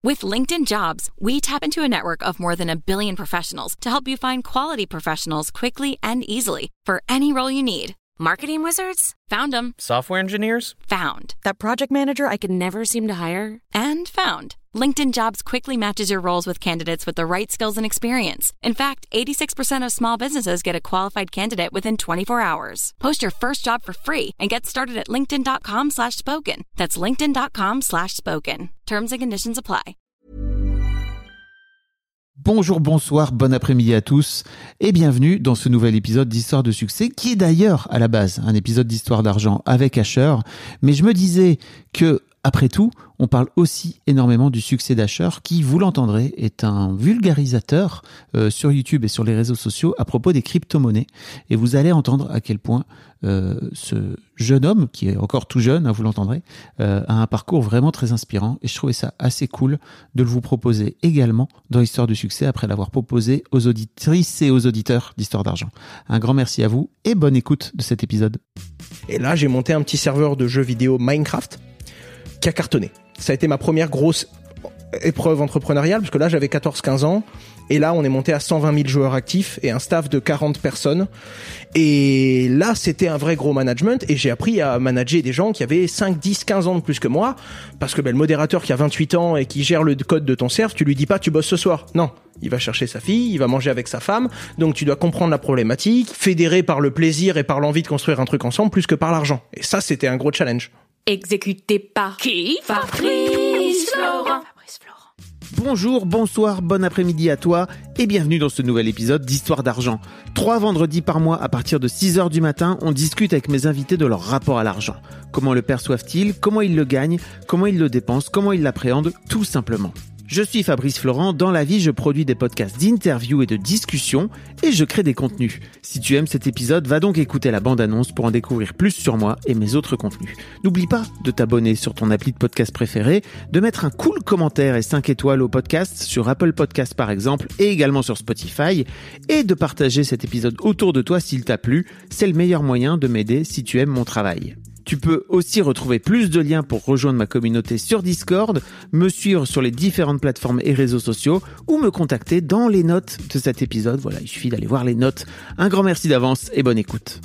With LinkedIn Jobs, we tap into a network of more than 1 billion professionals to help you find quality professionals quickly and easily for any role you need. Marketing wizards? Found them. Software engineers? Found. That project manager I could never seem to hire? And found. LinkedIn Jobs quickly matches your roles with candidates with the right skills and experience. In fact, 86% of small businesses get a qualified candidate within 24 hours. Post your first job for free and get started at linkedin.com/spoken. That's linkedin.com/spoken. Terms and conditions apply. Bonjour, bonsoir, bon après-midi à tous et bienvenue dans ce nouvel épisode d'Histoire de succès qui est d'ailleurs à la base un épisode d'Histoire d'argent avec Asher. Mais je me disais que, après tout, on parle aussi énormément du succès d'Asher qui, vous l'entendrez, est un vulgarisateur sur YouTube et sur les réseaux sociaux à propos des crypto-monnaies. Et vous allez entendre à quel point ce jeune homme, qui est encore tout jeune, vous l'entendrez, a un parcours vraiment très inspirant. Et je trouvais ça assez cool de le vous proposer également dans Histoire du succès après l'avoir proposé aux auditrices et aux auditeurs d'Histoire d'argent. Un grand merci à vous et bonne écoute de cet épisode. Et là, j'ai monté un petit serveur de jeux vidéo Minecraft qui a cartonné. Ça a été ma première grosse épreuve entrepreneuriale, parce que là, j'avais 14-15 ans, et là, on est monté à 120 000 joueurs actifs et un staff de 40 personnes. Et là, c'était un vrai gros management, et j'ai appris à manager des gens qui avaient 5, 10, 15 ans de plus que moi, parce que le modérateur qui a 28 ans et qui gère le code de ton serve, tu lui dis pas tu bosses ce soir. Non. Il va chercher sa fille, il va manger avec sa femme, donc tu dois comprendre la problématique, fédérer par le plaisir et par l'envie de construire un truc ensemble plus que par l'argent. Et ça, c'était un gros challenge. Exécuté par qui? Fabrice Florent. Bonjour, bonsoir, bon après-midi à toi et bienvenue dans ce nouvel épisode d'Histoire d'argent. 3 vendredis par mois à partir de 6h du matin, on discute avec mes invités de leur rapport à l'argent. Comment le perçoivent-ils? Comment ils le gagnent? Comment ils le dépensent? Comment ils l'appréhendent? Tout simplement. Je suis Fabrice Florent, dans la vie je produis des podcasts d'interviews et de discussions et je crée des contenus. Si tu aimes cet épisode, va donc écouter la bande-annonce pour en découvrir plus sur moi et mes autres contenus. N'oublie pas de t'abonner sur ton appli de podcast préféré, de mettre un cool commentaire et 5 étoiles au podcast sur Apple Podcasts par exemple et également sur Spotify et de partager cet épisode autour de toi s'il t'a plu. C'est le meilleur moyen de m'aider si tu aimes mon travail. Tu peux aussi retrouver plus de liens pour rejoindre ma communauté sur Discord, me suivre sur les différentes plateformes et réseaux sociaux ou me contacter dans les notes de cet épisode. Voilà, il suffit d'aller voir les notes. Un grand merci d'avance et bonne écoute.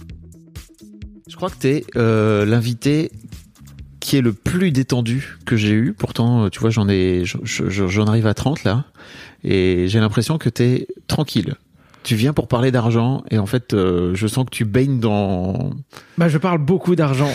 Je crois que t'es l'invité qui est le plus détendu que j'ai eu. Pourtant, tu vois, j'en arrive à 30 là et j'ai l'impression que t'es tranquille. Tu viens pour parler d'argent et en fait, je sens que tu baignes dans... Je parle beaucoup d'argent.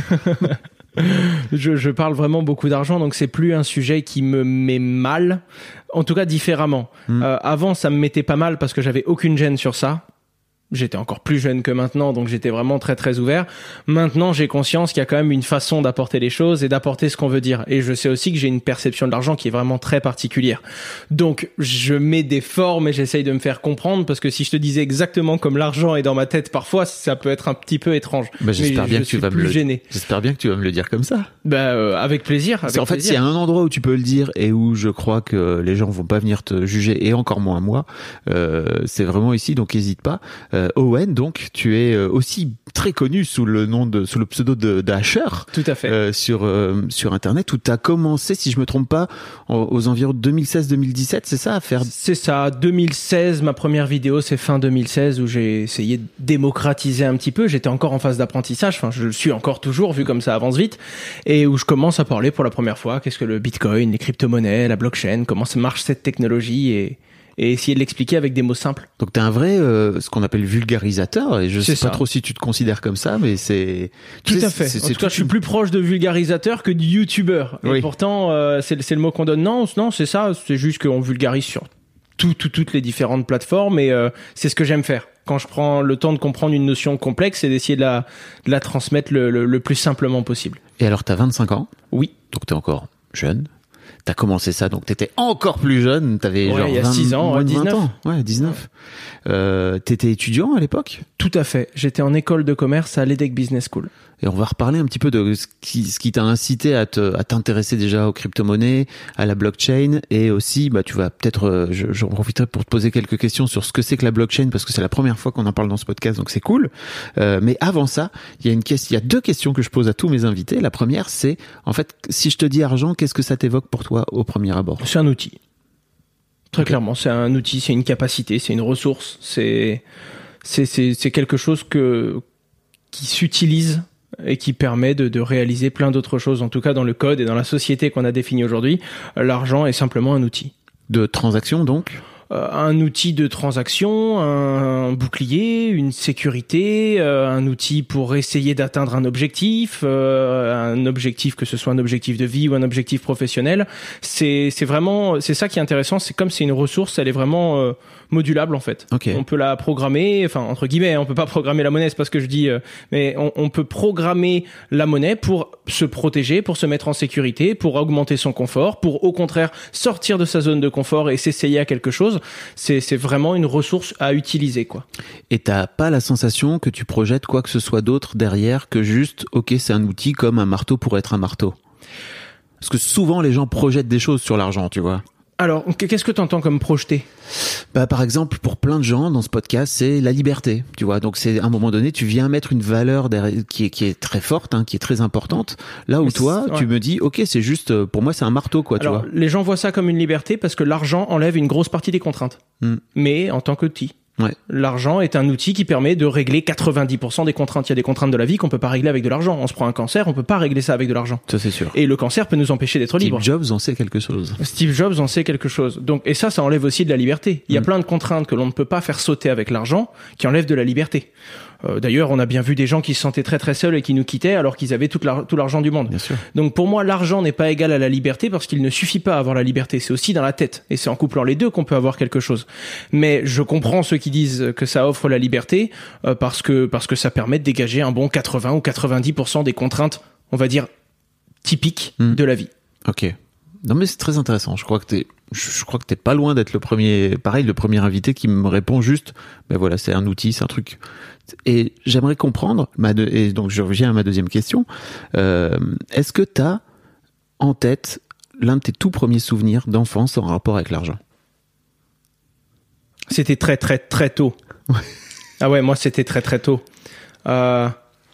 je parle vraiment beaucoup d'argent, donc c'est plus un sujet qui me met mal, en tout cas différemment. Avant, ça me mettait pas mal parce que j'avais aucune gêne sur ça. J'étais encore plus jeune que maintenant, donc j'étais vraiment très très ouvert. Maintenant, j'ai conscience qu'il y a quand même une façon d'apporter les choses et d'apporter ce qu'on veut dire. Et je sais aussi que j'ai une perception de l'argent qui est vraiment très particulière. Donc, je mets des formes et j'essaye de me faire comprendre, parce que si je te disais exactement comme l'argent est dans ma tête, parfois, ça peut être un petit peu étrange. J'espère bien que tu vas me le dire comme ça. Avec plaisir. En fait, s'il y a un endroit où tu peux le dire et où je crois que les gens vont pas venir te juger, et encore moins moi, c'est vraiment ici, donc n'hésite pas. Owen, donc tu es aussi très connu sous le pseudo d'Asher. Tout à fait. Sur internet, où tu as commencé, si je me trompe pas, aux environs 2016-2017, c'est ça à faire? C'est ça, 2016, ma première vidéo, c'est fin 2016 où j'ai essayé de démocratiser un petit peu. J'étais encore en phase d'apprentissage, enfin je le suis encore toujours vu comme ça avance vite, et où je commence à parler pour la première fois qu'est-ce que le Bitcoin, les crypto-monnaies, la blockchain, comment ça marche cette technologie, et essayer de l'expliquer avec des mots simples. Donc t'es un vrai, ce qu'on appelle vulgarisateur, et je sais pas trop si tu te considères comme ça, mais c'est... Tout à fait. En tout cas, je suis plus proche de vulgarisateur que de youtubeur. Oui. Et pourtant, c'est le mot qu'on donne. Non, c'est ça, c'est juste qu'on vulgarise sur toutes les différentes plateformes, et c'est ce que j'aime faire. Quand je prends le temps de comprendre une notion complexe, c'est d'essayer de la transmettre le plus simplement possible. Et alors, t'as 25 ans? Oui. Donc t'es encore jeune. T'as commencé ça, donc t'étais encore plus jeune, t'avais genre il y a 6 ans, moins de 19 ans. Ouais, 19. T'étais étudiant à l'époque? Tout à fait. J'étais en école de commerce à l'EDEC Business School. Et on va reparler un petit peu de ce qui t'a incité à t'intéresser déjà aux crypto-monnaies, à la blockchain, et aussi, tu vas peut-être, j'en profiterai pour te poser quelques questions sur ce que c'est que la blockchain, parce que c'est la première fois qu'on en parle dans ce podcast, donc c'est cool. Mais avant ça, il y a 2 questions que je pose à tous mes invités. La première, c'est, en fait, si je te dis argent, qu'est-ce que ça t'évoque pour pour toi au premier abord? C'est un outil. Très Ok. clairement, c'est un outil, c'est une capacité, c'est une ressource, c'est quelque chose qui s'utilise et qui permet de réaliser plein d'autres choses. En tout cas, dans le code et dans la société qu'on a définie aujourd'hui, l'argent est simplement un outil. De transaction, donc? Un outil de transaction, un bouclier, une sécurité, un outil pour essayer d'atteindre un objectif que ce soit un objectif de vie ou un objectif professionnel. C'est ça qui est intéressant. C'est comme c'est une ressource, elle est vraiment modulable en fait. Ok. On peut la programmer, enfin entre guillemets, on peut pas programmer la monnaie, c'est pas ce que je dis, mais on peut programmer la monnaie pour se protéger, pour se mettre en sécurité, pour augmenter son confort, pour au contraire sortir de sa zone de confort et s'essayer à quelque chose. C'est vraiment une ressource à utiliser, quoi. Et t'as pas la sensation que tu projettes quoi que ce soit d'autre derrière que juste, ok, c'est un outil comme un marteau pour être un marteau? Parce que souvent les gens projettent des choses sur l'argent, tu vois. Alors, qu'est-ce que tu entends comme projeter? Bah, par exemple, pour plein de gens dans ce podcast, c'est la liberté, tu vois. Donc, c'est à un moment donné, tu viens mettre une valeur derrière, qui est très forte, hein, qui est très importante. Là où Mais toi, ouais. tu me dis, ok, c'est juste, pour moi, c'est un marteau, quoi, Alors, tu vois. les gens voient ça comme une liberté parce que l'argent enlève une grosse partie des contraintes. Mais en tant qu'outil. Ouais. L'argent est un outil qui permet de régler 90% des contraintes. Il y a des contraintes de la vie qu'on peut pas régler avec de l'argent. On se prend un cancer, on peut pas régler ça avec de l'argent. Ça, c'est sûr. Et le cancer peut nous empêcher d'être libres. Steve Jobs en sait quelque chose. Steve Jobs en sait quelque chose. Donc, et ça enlève aussi de la liberté. Il y a plein de contraintes que l'on ne peut pas faire sauter avec l'argent qui enlèvent de la liberté. D'ailleurs, on a bien vu des gens qui se sentaient très très seuls et qui nous quittaient alors qu'ils avaient tout l'argent du monde. Bien sûr. Donc pour moi, l'argent n'est pas égal à la liberté parce qu'il ne suffit pas à avoir la liberté. C'est aussi dans la tête. Et c'est en couplant les deux qu'on peut avoir quelque chose. Mais je comprends ceux qui disent que ça offre la liberté parce que ça permet de dégager un bon 80 ou 90% des contraintes, on va dire, typiques de la vie. Ok. Non, mais c'est très intéressant. Je crois que t'es pas loin d'être le premier invité qui me répond juste, ben voilà, c'est un outil, c'est un truc. Et j'aimerais comprendre, et donc je reviens à ma deuxième question. Est-ce que t'as en tête l'un de tes tout premiers souvenirs d'enfance en rapport avec l'argent? C'était très très très tôt. Ah ouais, moi c'était très très tôt. Je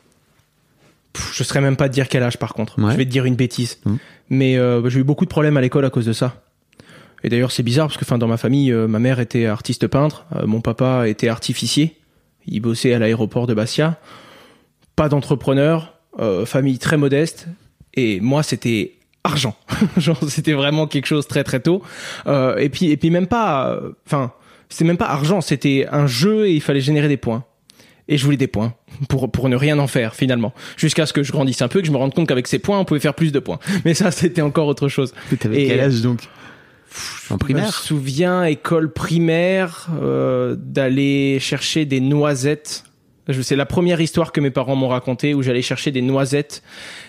saurais même pas te dire quel âge par contre. Ouais. Je vais te dire une bêtise. Mais j'ai eu beaucoup de problèmes à l'école à cause de ça. Et d'ailleurs c'est bizarre parce que dans ma famille, ma mère était artiste peintre, mon papa était artificier. Il bossait à l'aéroport de Bastia. Pas d'entrepreneur, famille très modeste. Et moi c'était argent. Genre c'était vraiment quelque chose très très tôt. Et puis même pas... c'était même pas argent, c'était un jeu et il fallait générer des points. Et je voulais des points pour ne rien en faire finalement. Jusqu'à ce que je grandisse un peu et que je me rende compte qu'avec ces points, on pouvait faire plus de points. Mais ça, c'était encore autre chose. Mais t'avais quel âge donc? En Je me primaire? souviens, école primaire, d'aller chercher des noisettes. C'est la première histoire que mes parents m'ont racontée où j'allais chercher des noisettes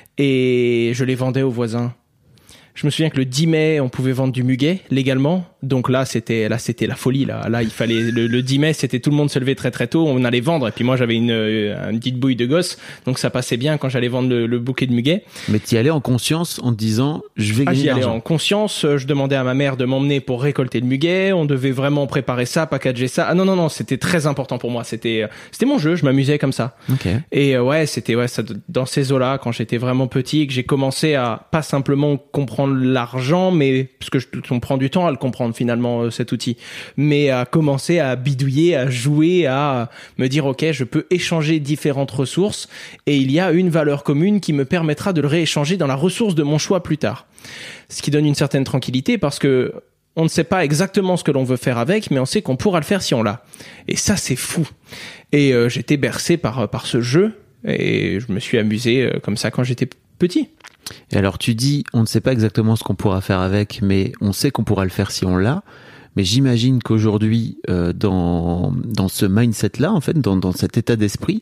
et je les vendais aux voisins. Je me souviens que le 10 mai, on pouvait vendre du muguet légalement. Donc là, c'était la folie. Là, il fallait le 10 mai, c'était tout le monde se levait très très tôt. On allait vendre. Et puis moi, j'avais une petite bouille de gosse, donc ça passait bien quand j'allais vendre le bouquet de muguet. Mais t'y allais en conscience en te disant, je vais gagner J'y de allais l'argent. en conscience. Je demandais à ma mère de m'emmener pour récolter le muguet. On devait vraiment préparer ça, packager ça. Ah non, c'était très important pour moi. C'était mon jeu. Je m'amusais comme ça. Ok. Et c'était ça, dans ces eaux-là, quand j'étais vraiment petit et que j'ai commencé à pas simplement comprendre l'argent, mais parce que on prend du temps à le comprendre finalement cet outil, mais à commencer à bidouiller, à jouer, à me dire ok, je peux échanger différentes ressources et il y a une valeur commune qui me permettra de le rééchanger dans la ressource de mon choix plus tard. Ce qui donne une certaine tranquillité parce que on ne sait pas exactement ce que l'on veut faire avec, mais on sait qu'on pourra le faire si on l'a. Et ça, c'est fou. Et j'étais bercé par ce jeu et je me suis amusé comme ça quand j'étais petit. Et alors tu dis, on ne sait pas exactement ce qu'on pourra faire avec, mais on sait qu'on pourra le faire si on l'a. Mais j'imagine qu'aujourd'hui, dans ce mindset-là, en fait, dans cet état d'esprit,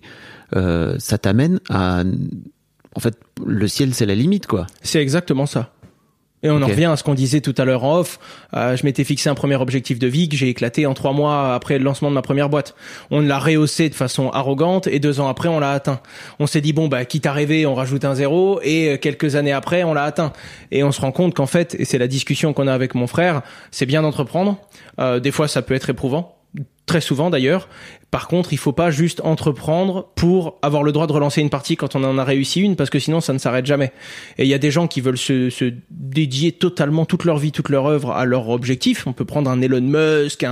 ça t'amène à... En fait, le ciel, c'est la limite, quoi. C'est exactement ça. Et on en revient à ce qu'on disait tout à l'heure en off. Je m'étais fixé un premier objectif de vie que j'ai éclaté en 3 mois après le lancement de ma première boîte. On l'a rehaussé de façon arrogante et 2 ans après, on l'a atteint. On s'est dit, bon, quitte à rêver, on rajoute un 0 et quelques années après, on l'a atteint. Et on se rend compte qu'en fait, et c'est la discussion qu'on a avec mon frère, c'est bien d'entreprendre. Des fois, ça peut être éprouvant. très souvent d'ailleurs. Par contre, il faut pas juste entreprendre pour avoir le droit de relancer une partie quand on en a réussi une, parce que sinon ça ne s'arrête jamais. Et il y a des gens qui veulent se dédier totalement toute leur vie, toute leur œuvre à leur objectif. On peut prendre un Elon Musk,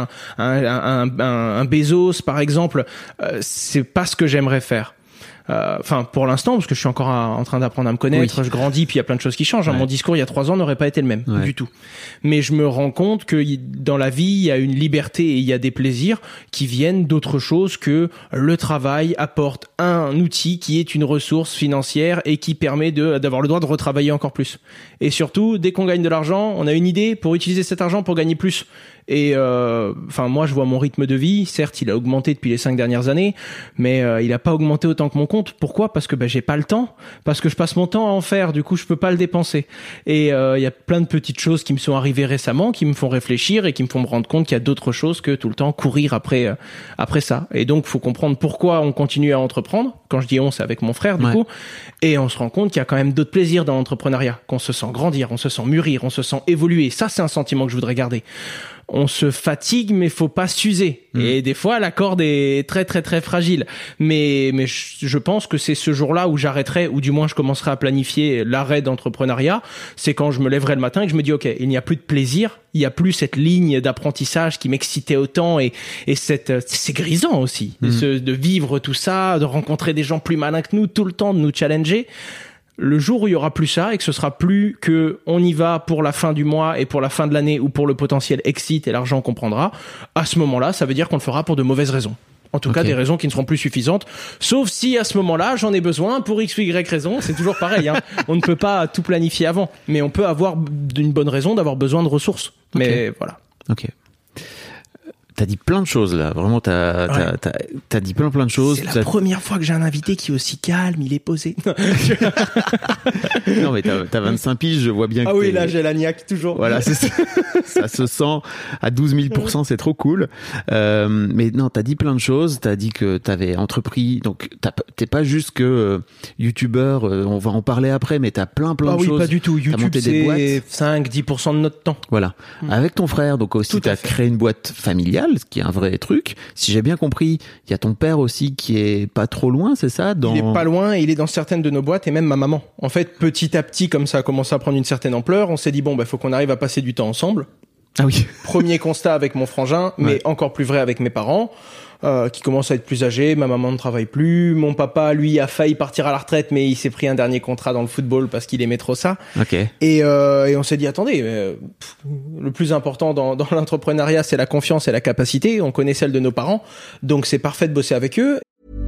un Bezos par exemple. C'est pas ce que j'aimerais faire. Enfin, pour l'instant, parce que je suis encore en train d'apprendre à me connaître, oui. Je grandis, puis il y a plein de choses qui changent. Ouais. Mon discours il y a 3 ans n'aurait pas été le même, du tout. Mais je me rends compte que dans la vie, il y a une liberté et il y a des plaisirs qui viennent d'autre chose que le travail apporte un outil qui est une ressource financière et qui permet d'avoir le droit de retravailler encore plus. Et surtout, dès qu'on gagne de l'argent, on a une idée pour utiliser cet argent pour gagner plus. Et enfin moi je vois mon rythme de vie, certes il a augmenté depuis les 5 dernières années, mais il a pas augmenté autant que mon compte. Pourquoi ? Parce que j'ai pas le temps, parce que je passe mon temps à en faire, du coup je peux pas le dépenser. Et il y a plein de petites choses qui me sont arrivées récemment, qui me font réfléchir et qui me font me rendre compte qu'il y a d'autres choses que tout le temps courir après ça. Et donc faut comprendre pourquoi on continue à entreprendre. Quand je dis on, c'est avec mon frère du coup. Et on se rend compte qu'il y a quand même d'autres plaisirs dans l'entrepreneuriat, qu'on se sent grandir, on se sent mûrir, on se sent évoluer. Ça c'est un sentiment que je voudrais garder. On se fatigue, mais faut pas s'user. Et des fois, la corde est très, très, très fragile. Mais je pense que c'est ce jour-là où j'arrêterai, ou du moins je commencerai à planifier l'arrêt d'entrepreneuriat. C'est quand je me lèverai le matin et que je me dis, OK, il n'y a plus de plaisir. Il n'y a plus cette ligne d'apprentissage qui m'excitait autant et c'est grisant aussi. De vivre tout ça, de rencontrer des gens plus malins que nous tout le temps, de nous challenger. Le jour où il y aura plus ça et que ce sera plus que on y va pour la fin du mois et pour la fin de l'année ou pour le potentiel exit et l'argent qu'on prendra, à ce moment-là, ça veut dire qu'on le fera pour de mauvaises raisons. En tout cas, des raisons qui ne seront plus suffisantes. Sauf si à ce moment-là, j'en ai besoin pour X ou Y raison. C'est toujours pareil, hein. On ne peut pas tout planifier avant. Mais on peut avoir une bonne raison d'avoir besoin de ressources. Mais voilà. Ok. T'as dit plein de choses là, vraiment t'as dit plein de choses. C'est la première fois que j'ai un invité qui est aussi calme, il est posé. Non mais t'as 25 piges, je vois bien que oui, là j'ai la niaque toujours. Voilà, ça se sent à 12 000%, c'est trop cool. Mais non, t'as dit plein de choses, t'as dit que t'avais entrepris, donc t'es pas juste que youtubeur, on va en parler après, mais t'as plein de choses. Oui, pas du tout. YouTube c'est 5-10% de notre temps. Voilà. Avec ton frère, donc aussi t'as créé une boîte familiale, ce qui est un vrai truc. Si j'ai bien compris, il y a ton père aussi qui est pas trop loin, c'est ça? Il est pas loin et il est dans certaines de nos boîtes et même ma maman. En fait, petit à petit, comme ça a commencé à prendre une certaine ampleur, on s'est dit faut qu'on arrive à passer du temps ensemble. Ah oui. Premier constat avec mon frangin, mais encore plus vrai avec mes parents. Qui commencent à être plus âgés, ma maman ne travaille plus, mon papa lui a failli partir à la retraite mais il s'est pris un dernier contrat dans le football parce qu'il aimait trop ça. Okay. Et on s'est dit attendez, le plus important dans l'entrepreneuriat c'est la confiance et la capacité, on connaît celle de nos parents, donc c'est parfait de bosser avec eux.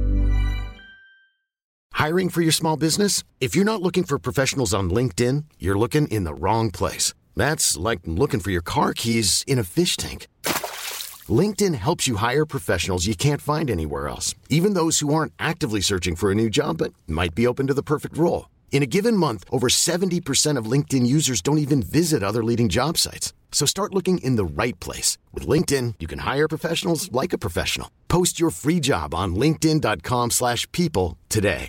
Hiring for your small business? If you're not looking for professionals on LinkedIn, you're looking in the wrong place. That's like looking for your car keys in a fish tank. LinkedIn helps you hire professionals you can't find anywhere else, even those who aren't actively searching for a new job but might be open to the perfect role. In a given month, over 70% of LinkedIn users don't even visit other leading job sites. So start looking in the right place. With LinkedIn, you can hire professionals like a professional. Post your free job on linkedin.com/people today.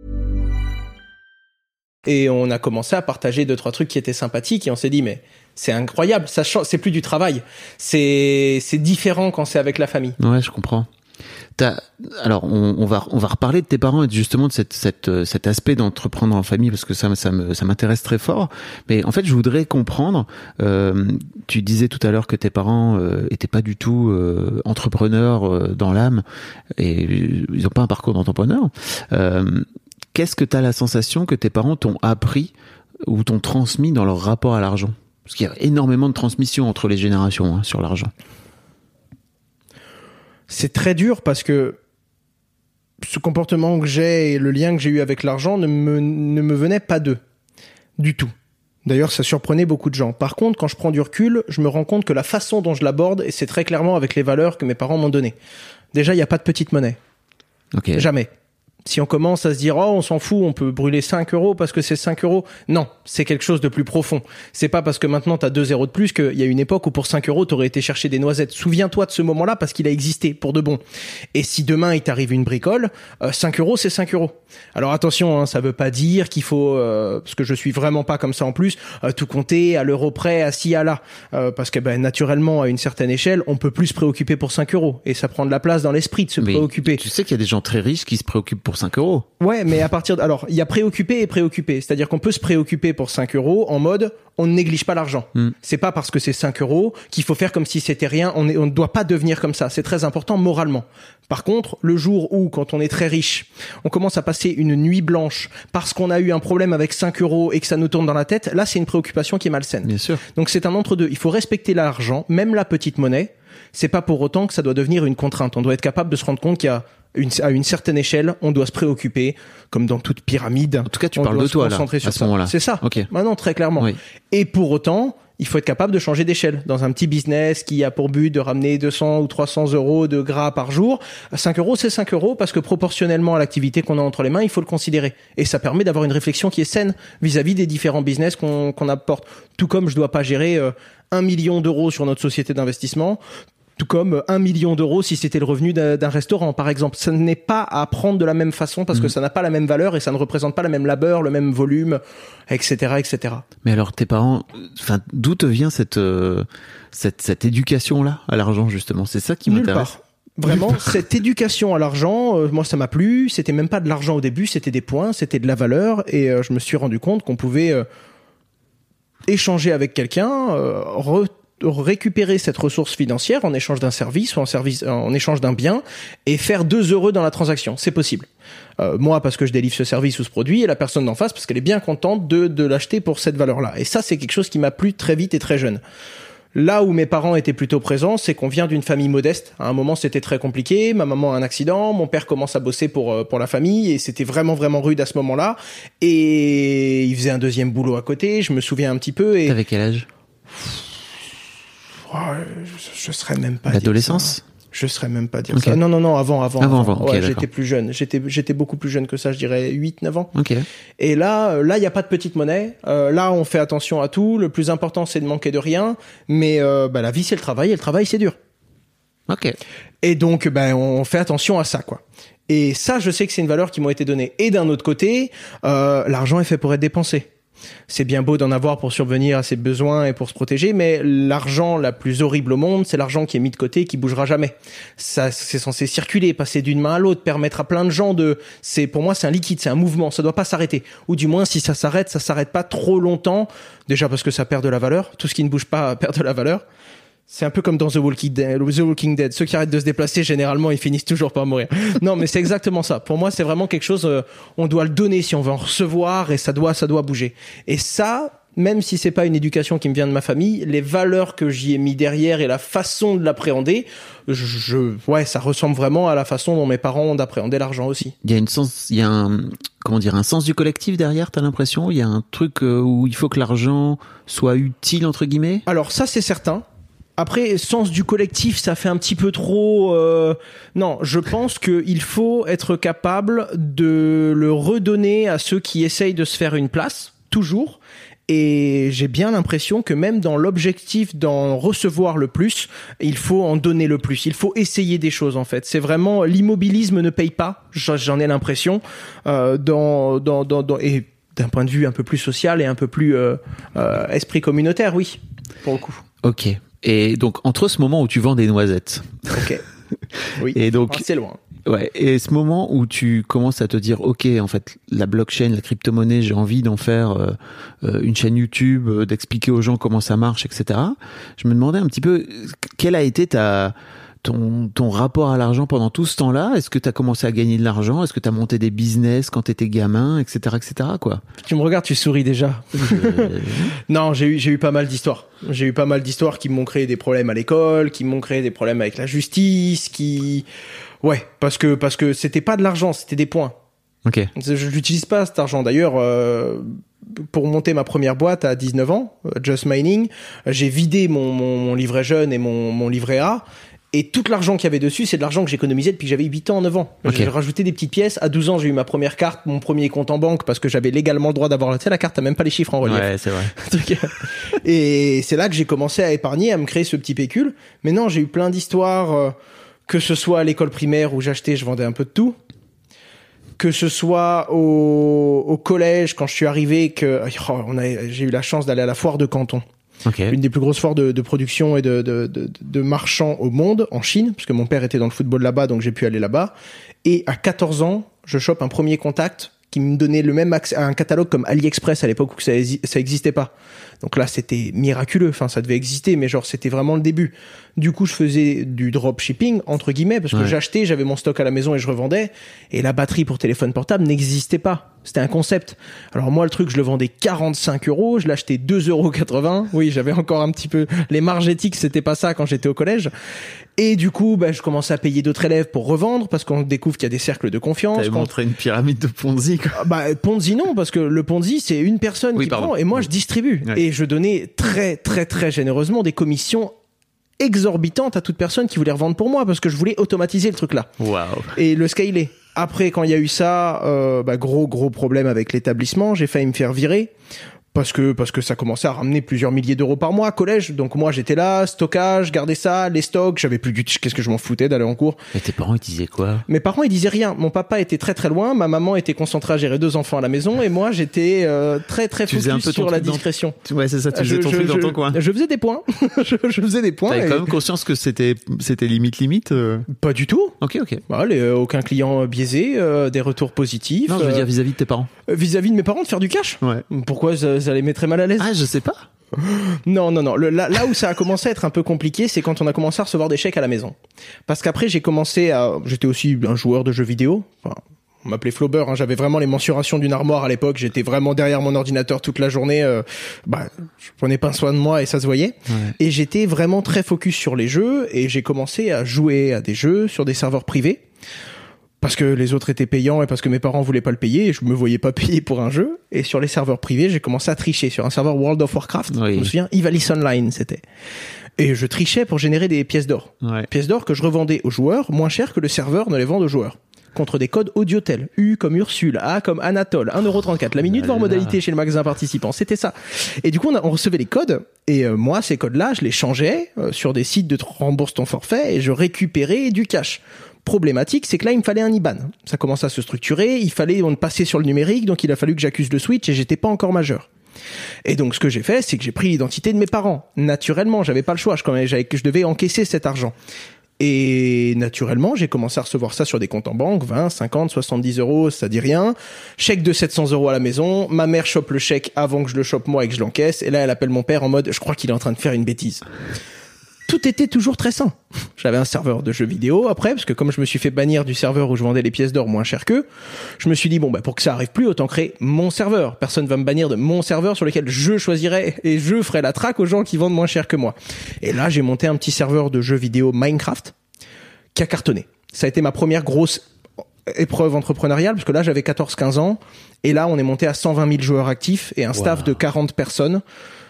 Et on a commencé à partager 2-3 trucs qui étaient sympathiques et on s'est dit mais c'est incroyable, ça change, c'est plus du travail, c'est différent quand c'est avec la famille. Ouais, je comprends. Alors on va reparler de tes parents et justement de cet aspect d'entreprendre en famille parce que ça m'intéresse très fort. Mais en fait, je voudrais comprendre. Tu disais tout à l'heure que tes parents étaient pas du tout entrepreneurs dans l'âme et ils ont pas un parcours d'entrepreneur. Qu'est-ce que tu as la sensation que tes parents t'ont appris ou t'ont transmis dans leur rapport à l'argent? Parce qu'il y a énormément de transmission entre les générations sur l'argent. C'est très dur parce que ce comportement que j'ai et le lien que j'ai eu avec l'argent ne me venait pas d'eux. Du tout. D'ailleurs, ça surprenait beaucoup de gens. Par contre, quand je prends du recul, je me rends compte que la façon dont je l'aborde, et c'est très clairement avec les valeurs que mes parents m'ont données. Déjà, il n'y a pas de petite monnaie. Okay. Jamais. Si on commence à se dire, on s'en fout, on peut brûler 5 euros parce que c'est 5 euros. Non, c'est quelque chose de plus profond. C'est pas parce que maintenant t'as 2 zéros de plus qu'il y a une époque où pour 5 euros t'aurais été chercher des noisettes. Souviens-toi de ce moment-là parce qu'il a existé pour de bon. Et si demain il t'arrive une bricole, 5 euros c'est 5 euros. Alors attention, ça veut pas dire qu'il faut, parce que je suis vraiment pas comme ça en plus, tout compter à l'euro près, à ci, à là. Parce que naturellement, à une certaine échelle, on peut plus se préoccuper pour 5 euros. Et ça prend de la place dans l'esprit de se préoccuper. Tu sais qu'il y a des gens très riches qui se préoccupent pour 5 euros. Ouais, mais alors, il y a préoccupé et préoccupé. C'est-à-dire qu'on peut se préoccuper pour 5 euros en mode, on ne néglige pas l'argent. C'est pas parce que c'est 5 euros qu'il faut faire comme si c'était rien. On ne doit pas devenir comme ça. C'est très important moralement. Par contre, le jour où, quand on est très riche, on commence à passer une nuit blanche parce qu'on a eu un problème avec 5 euros et que ça nous tourne dans la tête, là, c'est une préoccupation qui est malsaine. Bien sûr. Donc, c'est un entre-deux. Il faut respecter l'argent, même la petite monnaie. C'est pas pour autant que ça doit devenir une contrainte. On doit être capable de se rendre compte à une certaine échelle, on doit se préoccuper, comme dans toute pyramide. En tout cas, tu parles de toi, là, à ce moment-là. C'est ça. Ok. Maintenant, très clairement. Oui. Et pour autant, il faut être capable de changer d'échelle. Dans un petit business qui a pour but de ramener 200 ou 300 euros de gras par jour, 5 euros, c'est 5 euros parce que proportionnellement à l'activité qu'on a entre les mains, il faut le considérer. Et ça permet d'avoir une réflexion qui est saine vis-à-vis des différents business qu'on apporte. Tout comme je dois pas gérer 1 million d'euros sur notre société d'investissement, tout comme 1 million d'euros si c'était le revenu d'un restaurant, par exemple. Ça n'est pas à prendre de la même façon parce que ça n'a pas la même valeur et ça ne représente pas le même labeur, le même volume, etc., etc. Mais alors, tes parents, d'où te vient cette éducation-là à l'argent, justement? C'est ça qui m'intéresse. Nulle part. Vraiment, cette éducation à l'argent, moi ça m'a plu. C'était même pas de l'argent au début, c'était des points, c'était de la valeur et je me suis rendu compte qu'on pouvait échanger avec quelqu'un, récupérer cette ressource financière en échange d'un service ou en échange d'un bien et faire 2 heureux dans la transaction. C'est possible. Moi, parce que je délivre ce service ou ce produit et la personne d'en face parce qu'elle est bien contente de l'acheter pour cette valeur-là. Et ça, c'est quelque chose qui m'a plu très vite et très jeune. Là où mes parents étaient plutôt présents, c'est qu'on vient d'une famille modeste. À un moment, c'était très compliqué. Ma maman a un accident. Mon père commence à bosser pour la famille et c'était vraiment, vraiment rude à ce moment-là. Et il faisait un deuxième boulot à côté. Je me souviens un petit peu. Et... T'avais quel âge? Je serais même pas. L'adolescence? Je serais même pas dire Okay. ça. Non, avant. Okay, ouais, j'étais plus jeune. J'étais beaucoup plus jeune que ça, je dirais 8-9 ans. Ok. Et là, il y a pas de petite monnaie. Là, on fait attention à tout. Le plus important, c'est de manquer de rien. Mais la vie, c'est le travail. Et le travail, c'est dur. Ok. Et donc, on fait attention à ça, quoi. Et ça, je sais que c'est une valeur qui m'a été donnée. Et d'un autre côté, l'argent est fait pour être dépensé. C'est bien beau d'en avoir pour subvenir à ses besoins et pour se protéger, mais l'argent la plus horrible au monde, c'est l'argent qui est mis de côté et qui bougera jamais. Ça, c'est censé circuler, passer d'une main à l'autre, permettre à plein de gens pour moi, c'est un liquide, c'est un mouvement, ça doit pas s'arrêter. Ou du moins, si ça s'arrête pas trop longtemps. Déjà parce que ça perd de la valeur. Tout ce qui ne bouge pas perd de la valeur. C'est un peu comme dans The Walking Dead. Ceux qui arrêtent de se déplacer, généralement, ils finissent toujours par mourir. Non, mais c'est exactement ça. Pour moi, c'est vraiment quelque chose, on doit le donner si on veut en recevoir et ça doit bouger. Et ça, même si c'est pas une éducation qui me vient de ma famille, les valeurs que j'y ai mis derrière et la façon de l'appréhender, ça ressemble vraiment à la façon dont mes parents ont d'appréhender l'argent aussi. Il y a un sens du collectif derrière, t'as l'impression? Il y a un truc où il faut que l'argent soit utile, entre guillemets? Alors ça, c'est certain. Après, sens du collectif, ça fait un petit peu trop... Non, je pense qu'il faut être capable de le redonner à ceux qui essayent de se faire une place, toujours. Et j'ai bien l'impression que même dans l'objectif d'en recevoir le plus, il faut en donner le plus. Il faut essayer des choses, en fait. C'est vraiment... L'immobilisme ne paye pas, j'en ai l'impression, et d'un point de vue un peu plus social et un peu plus esprit communautaire, oui, pour le coup. Ok. Et donc, entre ce moment où tu vends des noisettes. Ok. Oui. Et donc, c'est loin. Ouais. Et ce moment où tu commences à te dire, ok, en fait, la blockchain, la crypto-monnaie, j'ai envie d'en faire une chaîne YouTube, d'expliquer aux gens comment ça marche, etc. Je me demandais un petit peu, quel a été ton rapport à l'argent pendant tout ce temps-là? Est-ce que tu as commencé à gagner de l'argent? Est-ce que tu as monté des business quand tu étais gamin, etc., quoi? Tu me regardes, tu souris déjà. Non, j'ai eu pas mal d'histoires. J'ai eu pas mal d'histoires qui m'ont créé des problèmes à l'école, qui m'ont créé des problèmes avec la justice, parce que c'était pas de l'argent, c'était des points. Ok. Je l'utilise pas cet argent. D'ailleurs, pour monter ma première boîte à 19 ans, Just Mining, j'ai vidé mon livret jeune et mon livret A. Et tout l'argent qu'il y avait dessus, c'est de l'argent que j'économisais depuis que j'avais 8 ans, 9 ans. Okay. J'ai rajouté des petites pièces. À 12 ans, j'ai eu ma première carte, mon premier compte en banque, parce que j'avais légalement le droit d'avoir, tu sais, la carte, t'as même pas les chiffres en relief. Ouais, c'est vrai. Et c'est là que j'ai commencé à épargner, à me créer ce petit pécule. Mais non, j'ai eu plein d'histoires, que ce soit à l'école primaire où j'achetais, je vendais un peu de tout. Que ce soit au collège, quand je suis arrivé, j'ai eu la chance d'aller à la foire de Canton. Okay. Une des plus grosses foires de production et de marchands au monde, en Chine, parce que mon père était dans le football là-bas, donc j'ai pu aller là-bas. Et à 14 ans, je chope un premier contact qui me donnait le même accès à un catalogue comme AliExpress à l'époque où ça existait pas. Donc là, c'était miraculeux. Enfin, ça devait exister, mais genre, c'était vraiment le début. Du coup, je faisais du dropshipping, entre guillemets, parce que j'achetais, j'avais mon stock à la maison et je revendais. Et la batterie pour téléphone portable n'existait pas. C'était un concept. Alors moi, le truc, je le vendais 45 €, je l'achetais 2,80 €. Oui, j'avais encore un petit peu... Les marges éthiques, c'était pas ça quand j'étais au collège. Et du coup, je commençais à payer d'autres élèves pour revendre, parce qu'on découvre qu'il y a des cercles de confiance. T'avais montré une pyramide de Ponzi, quoi. Ponzi non, parce que le Ponzi, c'est une personne qui prend et moi, je distribue. Ouais. Et je donnais très, très, très généreusement des commissions exorbitantes à toute personne qui voulait revendre pour moi, parce que je voulais automatiser le truc là. Wow. Et le scaler. Après, quand il y a eu ça, gros problème avec l'établissement, j'ai failli me faire virer. Parce que ça commençait à ramener plusieurs milliers d'euros par mois, collège. Donc moi, j'étais là, stockage, garder ça, les stocks, j'avais plus qu'est-ce que je m'en foutais d'aller en cours. Et tes parents, ils disaient quoi? Mes parents, ils disaient rien. Mon papa était très très loin, ma maman était concentrée à gérer 2 enfants à la maison, et moi, j'étais très très focus sur la discrétion. Ouais, c'est ça, tu faisais ton truc dans ton coin. Je faisais des points. je faisais des points. T'avais quand même conscience que c'était limite Pas du tout. Ok. Aucun client biaisé, des retours positifs. Non, je veux dire vis-à-vis de tes parents. Vis-à-vis de mes parents, de faire du cash. Ouais. Pourquoi ça les mettrait mal à l'aise? Ah, je sais pas. Non. Là où ça a commencé à être un peu compliqué, c'est quand on a commencé à recevoir des chèques à la maison. Parce qu'après, j'étais aussi un joueur de jeux vidéo. Enfin, on m'appelait Flobber, hein. J'avais vraiment les mensurations d'une armoire à l'époque. J'étais vraiment derrière mon ordinateur toute la journée. Je prenais pas soin de moi et ça se voyait. Ouais. Et j'étais vraiment très focus sur les jeux et j'ai commencé à jouer à des jeux sur des serveurs privés. Parce que les autres étaient payants et parce que mes parents voulaient pas le payer et je me voyais pas payer pour un jeu. Et sur les serveurs privés, j'ai commencé à tricher sur un serveur World of Warcraft. Oui. Je me souviens, Ivalice Online, c'était. Et je trichais pour générer des pièces d'or. Ouais. Pièces d'or que je revendais aux joueurs moins cher que le serveur ne les vend aux joueurs. Contre des codes Audiotel. U comme Ursule, A comme Anatole, 1,34 €. La minute voire modalité chez le magasin participant. C'était ça. Et du coup, on recevait les codes. Et moi, ces codes-là, je les changeais sur des sites de rembourse ton forfait et je récupérais du cash. Problématique, c'est que là, il me fallait un IBAN. Ça commençait à se structurer, on passer sur le numérique, donc il a fallu que j'accuse le switch et j'étais pas encore majeur. Et donc, ce que j'ai fait, c'est que j'ai pris l'identité de mes parents. Naturellement, j'avais pas le choix, je devais encaisser cet argent. Et naturellement, j'ai commencé à recevoir ça sur des comptes en banque, 20, 50, 70 €, ça dit rien. Chèque de 700 € à la maison. Ma mère chope le chèque avant que je le chope moi et que je l'encaisse. Et là, elle appelle mon père en mode, je crois qu'il est en train de faire une bêtise. Tout était toujours très sain. J'avais un serveur de jeux vidéo après, parce que comme je me suis fait bannir du serveur où je vendais les pièces d'or moins cher qu'eux, je me suis dit, pour que ça arrive plus, autant créer mon serveur. Personne va me bannir de mon serveur sur lequel je choisirais et je ferai la traque aux gens qui vendent moins cher que moi. Et là, j'ai monté un petit serveur de jeux vidéo Minecraft qui a cartonné. Ça a été ma première grosse épreuve entrepreneuriale, parce que là, j'avais 14-15 ans, et là, on est monté à 120 000 joueurs actifs et un staff de 40 personnes.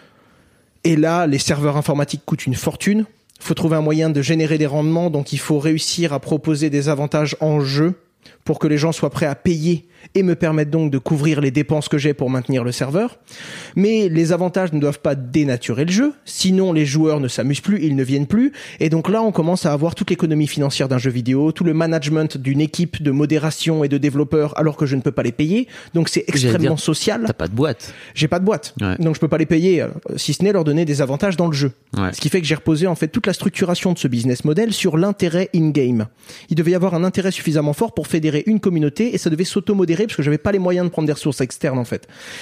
Et là, les serveurs informatiques coûtent une fortune. Il faut trouver un moyen de générer des rendements. Donc, il faut réussir à proposer des avantages en jeu pour que les gens soient prêts à payer et me permettent donc de couvrir les dépenses que j'ai pour maintenir le serveur. Mais les avantages ne doivent pas dénaturer le jeu, sinon les joueurs ne s'amusent plus, ils ne viennent plus. Et donc là, on commence à avoir toute l'économie financière d'un jeu vidéo, tout le management d'une équipe de modération et de développeurs alors que je ne peux pas les payer. Donc c'est extrêmement social. T'as pas de boîte. J'ai pas de boîte. Ouais. Donc je peux pas les payer, si ce n'est leur donner des avantages dans le jeu. Ouais. Ce qui fait que j'ai reposé en fait toute la structuration de ce business model sur l'intérêt in-game. Il devait y avoir un intérêt suffisamment fort pour fédérer une communauté et ça devait s'auto-modérer parce que j'avais pas les moyens de prendre des ressources externes en fait.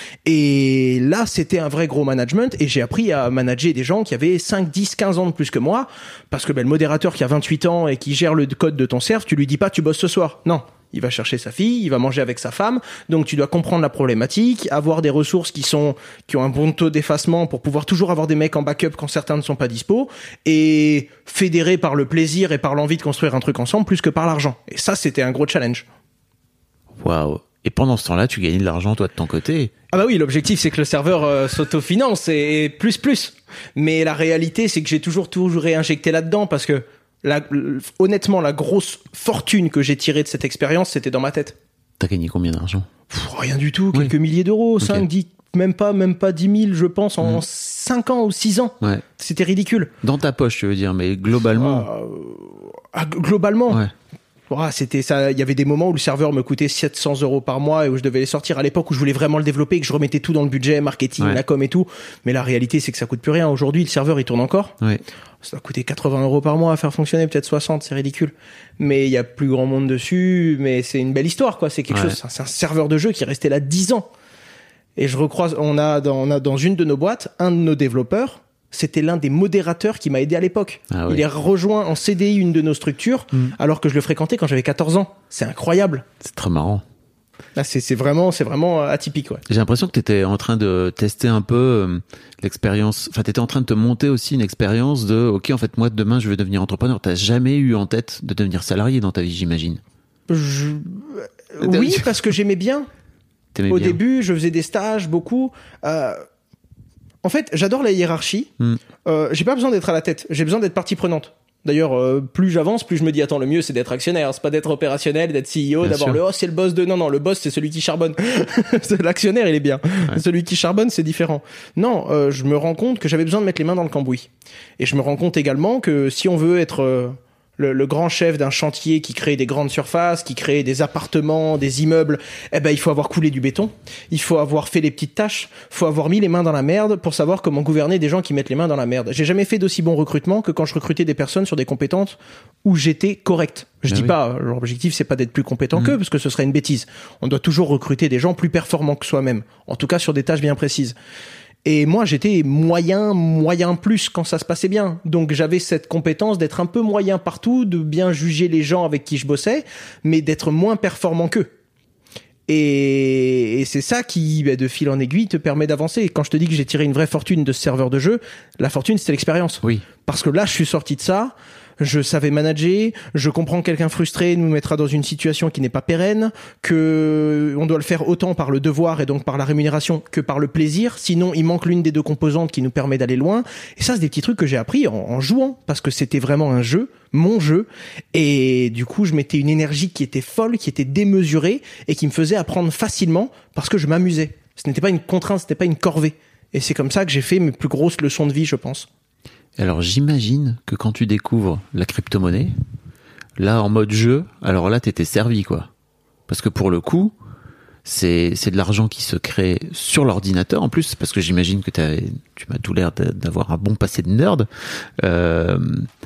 Et là, c'était un vrai gros management et j'ai appris à manager des gens qui avaient 5, 10, 15 ans de plus que moi parce que le modérateur qui a 28 ans et qui gère le code de ton serve, tu lui dis pas tu bosses ce soir. Non. Il va chercher sa fille, il va manger avec sa femme, donc tu dois comprendre la problématique, avoir des ressources qui ont un bon taux d'effacement pour pouvoir toujours avoir des mecs en backup quand certains ne sont pas dispo, et fédérer par le plaisir et par l'envie de construire un truc ensemble plus que par l'argent. Et ça, c'était un gros challenge. Waouh. Et pendant ce temps-là, tu gagnais de l'argent, toi, de ton côté. Ah bah oui, l'objectif, c'est que le serveur s'autofinance et plus. Mais la réalité, c'est que j'ai toujours réinjecté là-dedans parce que honnêtement, la grosse fortune que j'ai tirée de cette expérience, c'était dans ma tête. T'as gagné combien d'argent? Rien du tout, quelques milliers d'euros, 5, 10, même pas 10 000, je pense, en 5 ans ou 6 ans. Ouais. C'était ridicule. Dans ta poche, tu veux dire, mais globalement. Globalement. Ouais. C'était ça. Il y avait des moments où le serveur me coûtait 700 € par mois et où je devais les sortir à l'époque où je voulais vraiment le développer et que je remettais tout dans le budget, marketing, la com et tout. Mais la réalité, c'est que ça coûte plus rien. Aujourd'hui, le serveur, il tourne encore. Ouais. Ça doit coûter 80 € par mois à faire fonctionner, peut-être 60, c'est ridicule. Mais il y a plus grand monde dessus, mais c'est une belle histoire, quoi. C'est quelque chose, c'est un serveur de jeu qui est resté là 10 ans. Et je recroise, on a dans une de nos boîtes, un de nos développeurs, c'était l'un des modérateurs qui m'a aidé à l'époque. Ah oui. Il est rejoint en CDI une de nos structures, alors que je le fréquentais quand j'avais 14 ans. C'est incroyable. C'est très marrant. Là, c'est vraiment atypique, ouais. J'ai l'impression que t'étais en train de tester un peu l'expérience. Enfin, t'étais en train de te monter aussi une expérience de, ok, en fait, moi, demain, je vais devenir entrepreneur. T'as jamais eu en tête de devenir salarié dans ta vie, j'imagine. Oui, parce que j'aimais bien. Au début, je faisais des stages, beaucoup. En fait, j'adore la hiérarchie. J'ai pas besoin d'être à la tête. J'ai besoin d'être partie prenante. D'ailleurs, plus j'avance, plus je me dis, attends, le mieux, c'est d'être actionnaire. C'est pas d'être opérationnel, d'être CEO, d'avoir c'est le boss de... Non, le boss, c'est celui qui charbonne. L'actionnaire, il est bien. Ouais. Celui qui charbonne, c'est différent. Non, je me rends compte que j'avais besoin de mettre les mains dans le cambouis. Et je me rends compte également que si on veut être... Le grand chef d'un chantier qui crée des grandes surfaces, qui crée des appartements, des immeubles, il faut avoir coulé du béton, il faut avoir fait les petites tâches, faut avoir mis les mains dans la merde pour savoir comment gouverner des gens qui mettent les mains dans la merde. J'ai jamais fait d'aussi bon recrutement que quand je recrutais des personnes sur des compétences où j'étais correct. Je dis pas, l'objectif c'est pas d'être plus compétent qu'eux, parce que ce serait une bêtise. On doit toujours recruter des gens plus performants que soi-même, en tout cas sur des tâches bien précises. Et moi, j'étais moyen plus quand ça se passait bien. Donc, j'avais cette compétence d'être un peu moyen partout, de bien juger les gens avec qui je bossais, mais d'être moins performant qu'eux. Et c'est ça qui, de fil en aiguille, te permet d'avancer. Et quand je te dis que j'ai tiré une vraie fortune de ce serveur de jeu, la fortune, c'était l'expérience. Oui. Parce que là, je suis sorti de ça. Je savais manager, je comprends que quelqu'un frustré nous mettra dans une situation qui n'est pas pérenne, que on doit le faire autant par le devoir et donc par la rémunération que par le plaisir, sinon il manque l'une des deux composantes qui nous permet d'aller loin. Et ça, c'est des petits trucs que j'ai appris en jouant, parce que c'était vraiment un jeu, mon jeu, et du coup je mettais une énergie qui était folle, qui était démesurée, et qui me faisait apprendre facilement, parce que je m'amusais. Ce n'était pas une contrainte, c'était pas une corvée. Et c'est comme ça que j'ai fait mes plus grosses leçons de vie, je pense. Alors j'imagine que quand tu découvres la crypto-monnaie, là en mode jeu, alors là t'étais servi, quoi. Parce que pour le coup, c'est de l'argent qui se crée sur l'ordinateur en plus, parce que j'imagine que tu m'as tout l'air d'avoir un bon passé de nerd. À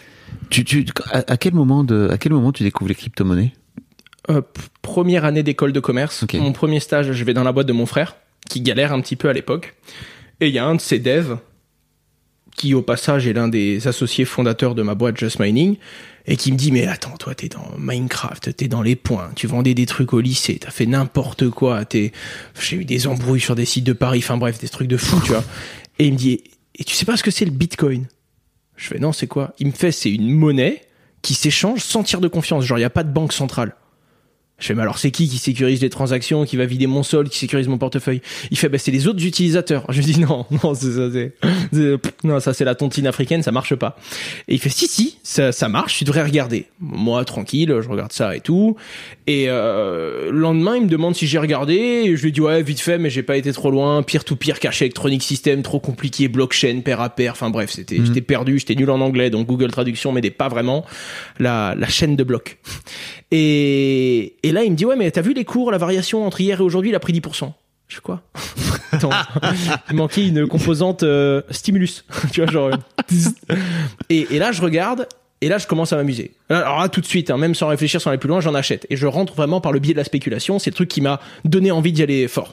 quel moment tu découvres les crypto-monnaies? Première année d'école de commerce. Okay. Mon premier stage, je vais dans la boîte de mon frère, qui galère un petit peu à l'époque. Et il y a un de ses devs, qui au passage est l'un des associés fondateurs de ma boîte Just Mining, et qui me dit, mais attends, toi t'es dans Minecraft, t'es dans les points, tu vendais des trucs au lycée, t'as fait n'importe quoi, j'ai eu des embrouilles sur des sites de Paris, enfin bref, des trucs de fou, tu vois. Et il me dit, et tu sais pas ce que c'est le Bitcoin? Je fais, non, c'est quoi? Il me fait, c'est une monnaie qui s'échange sans tiers de confiance, genre il y a pas de banque centrale. Je fais, mais alors c'est qui sécurise les transactions, qui va vider mon solde, qui sécurise mon portefeuille? Il fait, c'est les autres utilisateurs. Je lui dis, non, ça c'est la tontine africaine, ça marche pas. Et il fait, si, ça marche, tu devrais regarder. Moi, tranquille, je regarde ça et tout. Et le lendemain, il me demande si j'ai regardé, et je lui dis, ouais, vite fait, mais j'ai pas été trop loin, peer-to-peer, cash électronique système, trop compliqué, blockchain, pair à pair, enfin bref, j'étais perdu, j'étais nul en anglais, donc Google Traduction m'aidait pas vraiment, la chaîne de blocs. Et là, il me dit, ouais, mais t'as vu les cours, la variation entre hier et aujourd'hui, il a pris 10%. Je fais quoi? Attends, il manquait une composante stimulus. Tu vois, genre... et là, je regarde, et là, je commence à m'amuser. Alors là, tout de suite, même sans réfléchir, sans aller plus loin, j'en achète. Et je rentre vraiment par le biais de la spéculation. C'est le truc qui m'a donné envie d'y aller fort.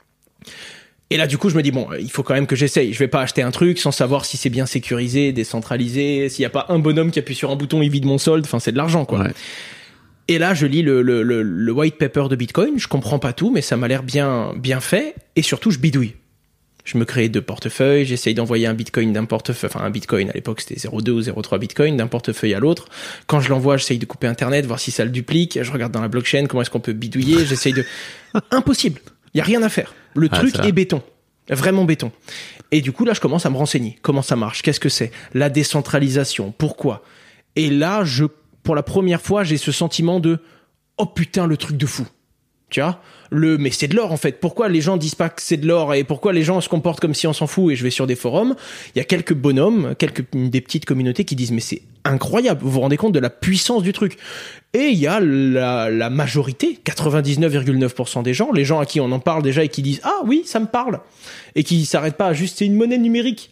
Et là, du coup, je me dis, bon, il faut quand même que j'essaye. Je vais pas acheter un truc sans savoir si c'est bien sécurisé, décentralisé, s'il y a pas un bonhomme qui appuie sur un bouton, il vide mon solde. Enfin, c'est de l'argent, quoi. Ouais. Et là, je lis le white paper de Bitcoin. Je comprends pas tout, mais ça m'a l'air bien fait. Et surtout, je bidouille. Je me crée 2 portefeuilles. J'essaye d'envoyer un Bitcoin d'un portefeuille. Enfin, un Bitcoin, à l'époque, c'était 0,2 ou 0,3 Bitcoin d'un portefeuille à l'autre. Quand je l'envoie, j'essaye de couper Internet, voir si ça le duplique. Je regarde dans la blockchain, comment est-ce qu'on peut bidouiller. J'essaye de... Impossible. Il y a rien à faire. Le truc est béton. Vraiment béton. Et du coup, là, je commence à me renseigner. Comment ça marche? Qu'est-ce que c'est? La décentralisation. Pourquoi? Et là, pour la première fois, j'ai ce sentiment de oh putain, le truc de fou. Tu vois, mais c'est de l'or en fait. Pourquoi les gens disent pas que c'est de l'or et pourquoi les gens se comportent comme si on s'en fout? Et je vais sur des forums, il y a quelques bonhommes, des petites communautés qui disent mais c'est incroyable. Vous vous rendez compte de la puissance du truc? Et il y a la majorité, 99,9% des gens, les gens à qui on en parle déjà et qui disent ah oui, ça me parle, et qui s'arrêtent pas à juste c'est une monnaie numérique.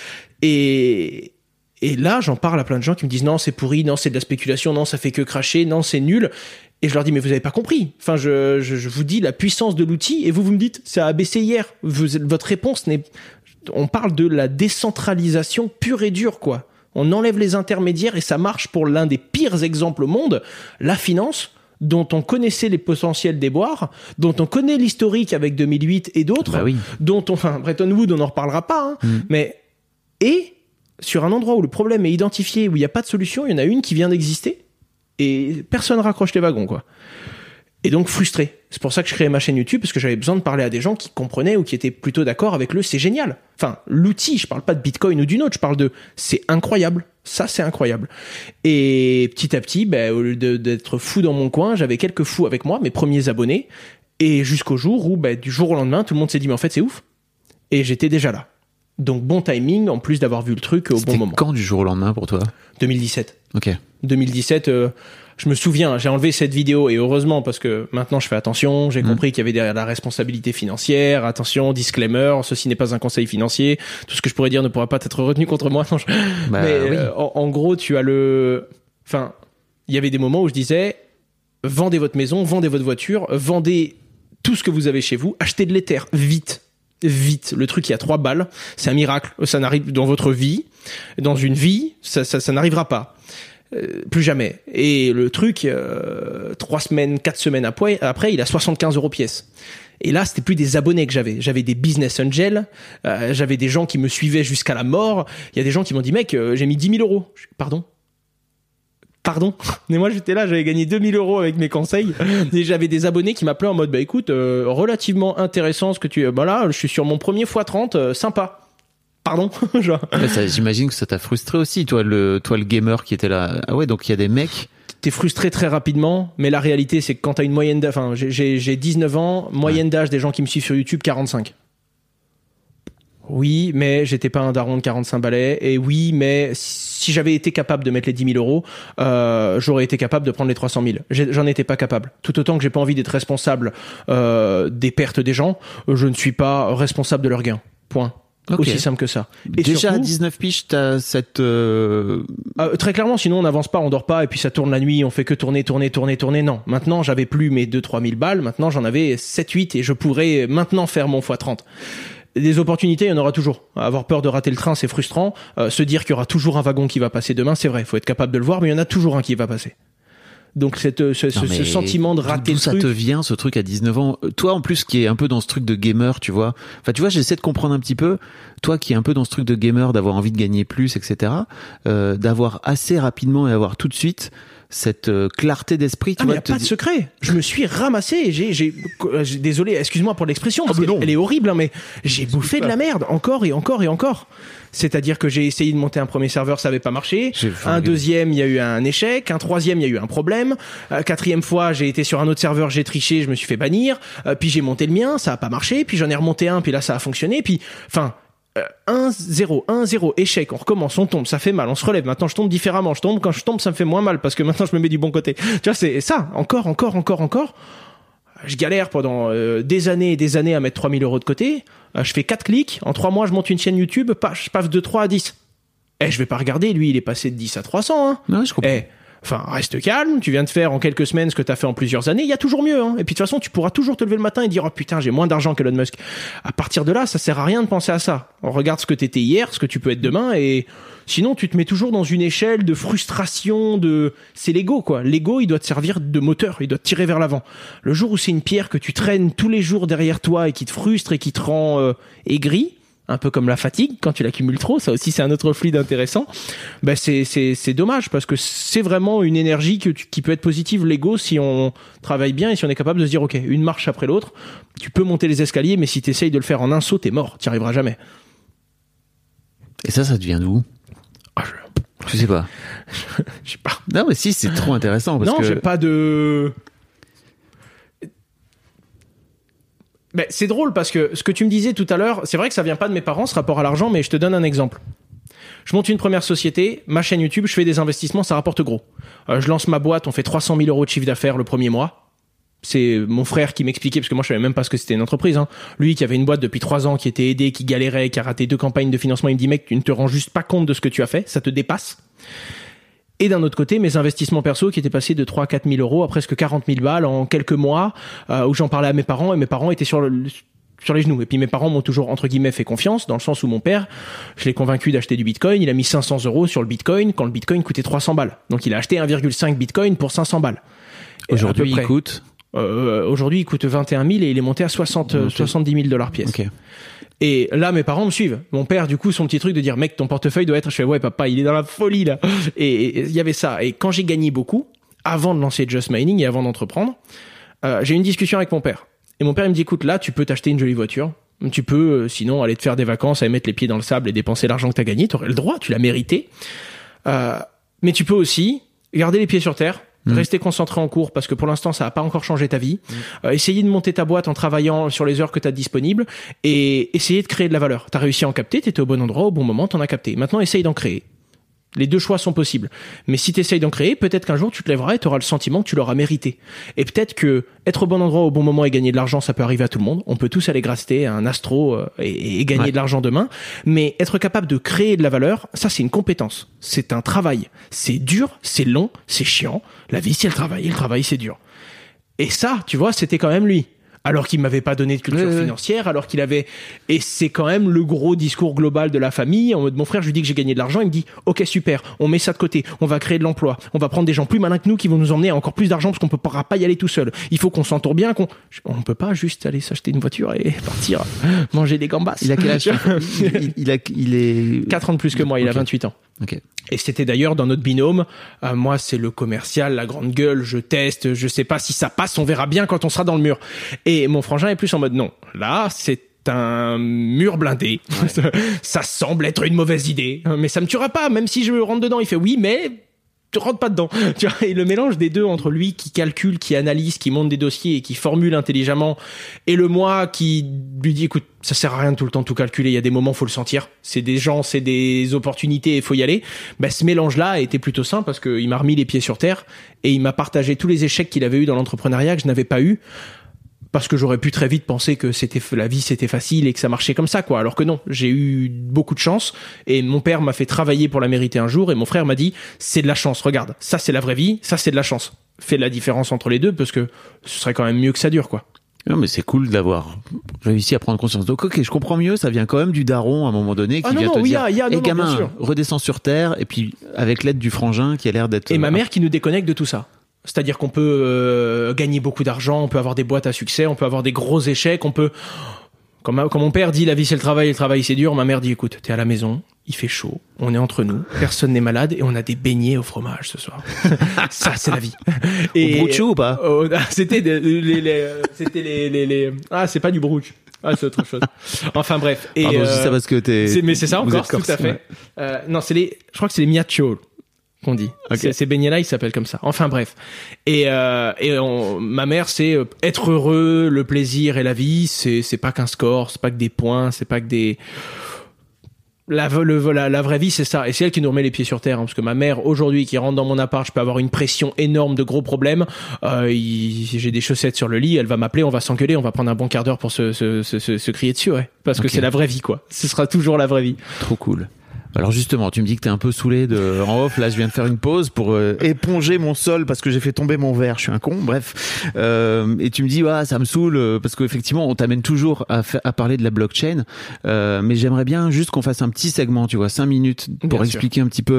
Et là, j'en parle à plein de gens qui me disent non, c'est pourri, non, c'est de la spéculation, non, ça fait que cracher, non, c'est nul. Et je leur dis, mais vous avez pas compris. Enfin, je vous dis la puissance de l'outil et vous me dites, ça a baissé hier. Votre réponse on parle de la décentralisation pure et dure, quoi. On enlève les intermédiaires et ça marche pour l'un des pires exemples au monde, la finance, dont on connaissait les potentiels déboires, dont on connaît l'historique avec 2008 et d'autres, Bah oui. Bretton Woods, on n'en reparlera pas, hein. Et sur un endroit où le problème est identifié, où il n'y a pas de solution, il y en a une qui vient d'exister et personne raccroche les wagons, quoi. Et donc frustré. C'est pour ça que je créais ma chaîne YouTube, parce que j'avais besoin de parler à des gens qui comprenaient ou qui étaient plutôt d'accord avec c'est génial. Enfin, l'outil, je parle pas de Bitcoin ou d'une autre, je parle c'est incroyable. Ça, c'est incroyable. Et petit à petit, au lieu d'être fou dans mon coin, j'avais quelques fous avec moi, mes premiers abonnés, et jusqu'au jour où, du jour au lendemain, tout le monde s'est dit, mais en fait, c'est ouf. Et j'étais déjà là. Donc bon timing, en plus d'avoir vu le truc au bon moment. Quand du jour au lendemain pour toi? 2017. Ok. 2017, je me souviens, j'ai enlevé cette vidéo et heureusement parce que maintenant je fais attention, j'ai compris qu'il y avait derrière la responsabilité financière, attention, disclaimer, ceci n'est pas un conseil financier, tout ce que je pourrais dire ne pourra pas être retenu contre moi. Non, oui. En gros, tu as il y avait des moments où je disais, vendez votre maison, vendez votre voiture, vendez tout ce que vous avez chez vous, achetez de l'Ether, vite. Le truc, il y a 3 balles, c'est un miracle, ça n'arrive dans votre vie, dans une vie, ça n'arrivera pas. Plus jamais. Et le truc, 3 semaines, 4 semaines après, il a 75 € pièce. Et là, c'était plus des abonnés que j'avais. J'avais des business angels, j'avais des gens qui me suivaient jusqu'à la mort. Il y a des gens qui m'ont dit, mec, j'ai mis 10 000 €. Pardon. Mais moi, j'étais là, j'avais gagné 2 000 € avec mes conseils. Et j'avais des abonnés qui m'appelaient en mode, écoute, relativement intéressant ce que tu... là, je suis sur mon premier x30, sympa. Pardon. J'imagine que ça t'a frustré aussi, toi le gamer qui était là. Ah ouais, donc il y a des mecs... T'es frustré très rapidement, mais la réalité, c'est que quand t'as une moyenne d'âge... Enfin, j'ai 19 ans, moyenne d'âge des gens qui me suivent sur YouTube, 45. Oui, mais j'étais pas un daron de 45 balais. Et oui, mais si j'avais été capable de mettre les 10 000 €, j'aurais été capable de prendre les 300 000. J'en étais pas capable. Tout autant que j'ai pas envie d'être responsable des pertes des gens, je ne suis pas responsable de leurs gains. Point. Okay. Aussi simple que ça. Et déjà surtout, à 19 piges, t'as cette... très clairement, sinon on n'avance pas, on dort pas, et puis ça tourne la nuit, on fait que tourner. Non. Maintenant, j'avais plus mes 2-3 000 balles, maintenant j'en avais 7-8 et je pourrais maintenant faire mon x30. Des opportunités, il y en aura toujours. Avoir peur de rater le train, c'est frustrant. Se dire qu'il y aura toujours un wagon qui va passer demain, c'est vrai. Il faut être capable de le voir, mais il y en a toujours un qui va passer. Donc ce sentiment de rater le truc. D'où ça te vient, ce truc à 19 ans? Toi, en plus, qui est un peu dans ce truc de gamer, tu vois. Enfin, tu vois, j'essaie de comprendre un petit peu. Toi, qui est un peu dans ce truc de gamer, d'avoir envie de gagner plus, etc. D'avoir assez rapidement et avoir tout de suite cette clarté d'esprit. Il n'y a pas de secret. Je me suis ramassé. Désolé, excuse-moi pour l'expression, parce qu'elle est horrible, hein, mais j'ai bouffé de la merde encore et encore et encore. C'est-à-dire que j'ai essayé de monter un premier serveur, ça n'avait pas marché. Un deuxième, il y a eu un échec. Un troisième, il y a eu un problème. Quatrième fois, j'ai été sur un autre serveur, j'ai triché, je me suis fait bannir. Puis j'ai monté le mien, ça a pas marché. Puis j'en ai remonté un, puis là, ça a fonctionné. Puis, 1-0, échec, on recommence, on tombe, ça fait mal, on se relève. Maintenant, je tombe différemment. Quand je tombe, ça me fait moins mal parce que maintenant, je me mets du bon côté. Tu vois, c'est ça. Encore. Je galère pendant des années et des années à mettre 3 000 € de côté. Je fais 4 clics. En 3 mois, je monte une chaîne YouTube. Je passe de 3 à 10. Je vais pas regarder. Lui, il est passé de 10 à 300. Hein. Non, je comprends. Reste calme. Tu viens de faire en quelques semaines ce que t'as fait en plusieurs années. Il y a toujours mieux. Hein. Et puis, de toute façon, tu pourras toujours te lever le matin et dire, oh putain, j'ai moins d'argent qu'Elon Musk. À partir de là, ça sert à rien de penser à ça. On regarde ce que t'étais hier, ce que tu peux être demain, et sinon, tu te mets toujours dans une échelle de frustration, c'est l'ego, quoi. L'ego, il doit te servir de moteur. Il doit te tirer vers l'avant. Le jour où c'est une pierre que tu traînes tous les jours derrière toi et qui te frustre et qui te rend aigri, un peu comme la fatigue, quand tu l'accumules trop, ça aussi c'est un autre fluide intéressant, c'est dommage, parce que c'est vraiment une énergie qui peut être positive, l'ego, si on travaille bien et si on est capable de se dire, ok, une marche après l'autre, tu peux monter les escaliers, mais si tu essayes de le faire en un saut, t'es mort, t'y arriveras jamais. Et ça devient d'où? Tu sais pas. Je sais pas. Non, mais si, c'est trop intéressant. Parce Non, que... j'ai pas de... Mais c'est drôle parce que ce que tu me disais tout à l'heure, c'est vrai que ça vient pas de mes parents, ce rapport à l'argent, mais je te donne un exemple. Je monte une première société, ma chaîne YouTube, je fais des investissements, ça rapporte gros. Je lance ma boîte, on fait 300 000 euros de chiffre d'affaires le premier mois. C'est mon frère qui m'expliquait, parce que moi je savais même pas ce que c'était une entreprise. Hein. Lui qui avait une boîte depuis 3 ans, qui était aidé, qui galérait, qui a raté 2 campagnes de financement, il me dit mec, tu ne te rends juste pas compte de ce que tu as fait, ça te dépasse. Et d'un autre côté, mes investissements perso qui étaient passés de 3 à 4 000 euros à presque 40 000 balles en quelques mois, où j'en parlais à mes parents, et mes parents étaient sur les genoux. Et puis mes parents m'ont toujours, entre guillemets, fait confiance, dans le sens où mon père, je l'ai convaincu d'acheter du bitcoin, il a mis 500 euros sur le bitcoin quand le bitcoin coûtait 300 balles. Donc il a acheté 1,5 bitcoin pour 500 balles. Aujourd'hui, il coûte aujourd'hui, il coûte 21 000 et il est monté à 70 000 dollars pièce. Okay. Et là, mes parents me suivent. Mon père, du coup, son petit truc de dire, mec, ton portefeuille doit être... Je fais, ouais, papa, il est dans la folie, là. Et il y avait ça. Et quand j'ai gagné beaucoup, avant de lancer Just Mining et avant d'entreprendre, j'ai eu une discussion avec mon père. Et mon père, il me dit, écoute, là, tu peux t'acheter une jolie voiture. Tu peux, sinon, aller te faire des vacances, aller mettre les pieds dans le sable et dépenser l'argent que t'as gagné. T'aurais le droit, tu l'as mérité. Mais tu peux aussi garder les pieds sur terre, rester concentré en cours parce que pour l'instant ça n'a pas encore changé ta vie, essayer de monter ta boîte en travaillant sur les heures que tu as disponibles et essayer de créer de la valeur. Tu as réussi à en capter, tu étais au bon endroit, au bon moment, tu en as capté. Maintenant essaye d'en créer. Les deux choix sont possibles. Mais si tu essayes d'en créer, peut-être qu'un jour tu te lèveras et tu auras le sentiment que tu l'auras mérité. Et peut-être que être au bon endroit au bon moment et gagner de l'argent, ça peut arriver à tout le monde. On peut tous aller gratter un astro et gagner de l'argent demain. Mais être capable de créer de la valeur, ça c'est une compétence. C'est un travail. C'est dur, c'est long, c'est chiant. La vie c'est le travail, et le travail c'est dur. Et ça, tu vois, c'était quand même lui. Alors qu'il m'avait pas donné de culture financière, alors qu'il avait... Et c'est quand même le gros discours global de la famille. En mode, mon frère, je lui dis que j'ai gagné de l'argent, il me dit, ok, super, on met ça de côté, on va créer de l'emploi, on va prendre des gens plus malins que nous qui vont nous emmener à encore plus d'argent parce qu'on pourra pas y aller tout seul. Il faut qu'on s'entoure bien, on peut pas juste aller s'acheter une voiture et partir manger des gambas. Il a quel âge? il est 4 ans de plus que moi, il a 28 ans. Ok. Et c'était d'ailleurs dans notre binôme, moi c'est le commercial, la grande gueule, je teste, je sais pas si ça passe, on verra bien quand on sera dans le mur. Et mon frangin est plus en mode non, là c'est un mur blindé, ça semble être une mauvaise idée, mais ça me tuera pas, même si je rentre dedans. Il fait oui, mais tu rentres pas dedans. Tu vois, et le mélange des deux entre lui qui calcule, qui analyse, qui monte des dossiers et qui formule intelligemment, et le moi qui lui dit écoute, ça sert à rien de tout le temps tout calculer, il y a des moments faut le sentir, c'est des gens, c'est des opportunités, il faut y aller. Ben ce mélange-là a été plutôt simple parce qu'il m'a remis les pieds sur terre et il m'a partagé tous les échecs qu'il avait eu dans l'entrepreneuriat que je n'avais pas eu. Parce que j'aurais pu très vite penser que la vie c'était facile et que ça marchait comme ça, quoi. Alors que non, j'ai eu beaucoup de chance et mon père m'a fait travailler pour la mériter un jour et mon frère m'a dit c'est de la chance, regarde, ça c'est la vraie vie, ça c'est de la chance. Fais la différence entre les deux parce que ce serait quand même mieux que ça dure, quoi. Non, mais c'est cool d'avoir réussi à prendre conscience. Donc, ok, je comprends mieux, ça vient quand même du daron à un moment donné qui vient te dire gamin, redescends sur terre, et puis avec l'aide du frangin qui a l'air d'être... Et ma mère qui nous déconnecte de tout ça. C'est-à-dire qu'on peut gagner beaucoup d'argent, on peut avoir des boîtes à succès, on peut avoir des gros échecs, on peut... Comme mon père dit, la vie c'est le travail c'est dur. Ma mère dit, écoute, t'es à la maison, il fait chaud, on est entre nous, personne n'est malade et on a des beignets au fromage ce soir. Ça, c'est la vie. Et au brucho ou pas? C'était les... Ah, c'est pas du brooch. Ah, c'est autre chose. Enfin bref. Et pardon, je dis ça parce que mais c'est ça encore, tout à fait. Ouais. Non, je crois que c'est les miachos qu'on dit. Okay. Ces beignets-là, ils s'appellent comme ça. Enfin bref. Ma mère, c'est être heureux, le plaisir et la vie. C'est pas qu'un score, c'est pas que des points, c'est pas que des... La vraie vie, c'est ça. Et c'est elle qui nous remet les pieds sur terre, hein, parce que ma mère, aujourd'hui, qui rentre dans mon appart, je peux avoir une pression énorme de gros problèmes. J'ai des chaussettes sur le lit, elle va m'appeler, on va s'engueuler, on va prendre un bon quart d'heure pour se crier dessus, ouais. Parce que c'est la vraie vie, quoi. Ce sera toujours la vraie vie. Trop cool. Alors justement, tu me dis que t'es un peu saoulé en off. Là, je viens de faire une pause pour éponger mon sol parce que j'ai fait tomber mon verre. Je suis un con. Bref. Et tu me dis, ça me saoule parce qu'effectivement, on t'amène toujours à parler de la blockchain. Mais j'aimerais bien juste qu'on fasse un petit segment, tu vois, 5 minutes pour expliquer un petit peu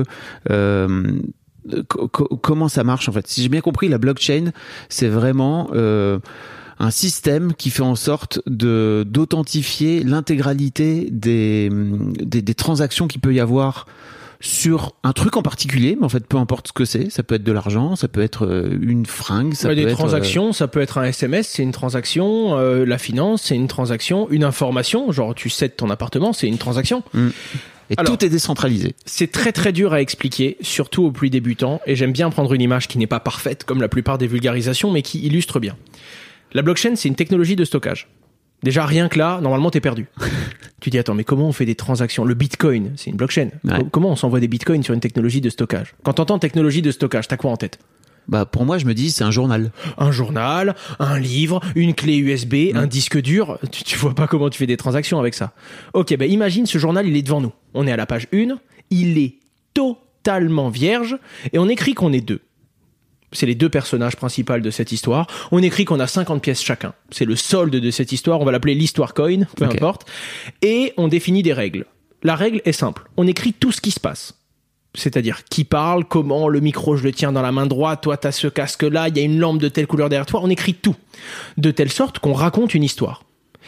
comment ça marche en fait. Si j'ai bien compris, la blockchain, c'est vraiment un système qui fait en sorte d'authentifier l'intégralité des transactions qu'il peut y avoir sur un truc en particulier, mais en fait peu importe ce que c'est, ça peut être de l'argent, ça peut être une fringue, ça peut être... Des transactions, ça peut être un SMS, c'est une transaction, la finance, c'est une transaction, une information, genre tu cèdes ton appartement, c'est une transaction. Et Alors, tout est décentralisé. c'est très très dur à expliquer, surtout aux plus débutants, et j'aime bien prendre une image qui n'est pas parfaite, comme la plupart des vulgarisations, mais qui illustre bien. La blockchain, c'est une technologie de stockage. Déjà, rien que là, normalement, t'es perdu. Tu dis, attends, mais comment on fait des transactions? Le Bitcoin, c'est une blockchain. Ouais. Comment on s'envoie des Bitcoins sur une technologie de stockage? Quand t'entends technologie de stockage, t'as quoi en tête? Bah, pour moi, je me dis, c'est un journal. Un journal, un livre, une clé USB, un disque dur. Tu vois pas comment tu fais des transactions avec ça. Ok, ben imagine ce journal, il est devant nous. On est à la page 1, il est totalement vierge, et on écrit qu'on est 2. C'est les 2 personnages principaux de cette histoire. On écrit qu'on a 50 pièces chacun. C'est le solde de cette histoire. On va l'appeler l'histoire coin, peu importe. Et on définit des règles. La règle est simple. On écrit tout ce qui se passe. C'est-à-dire qui parle, comment, le micro je le tiens dans la main droite, toi t'as ce casque-là, il y a une lampe de telle couleur derrière toi. On écrit tout. De telle sorte qu'on raconte une histoire.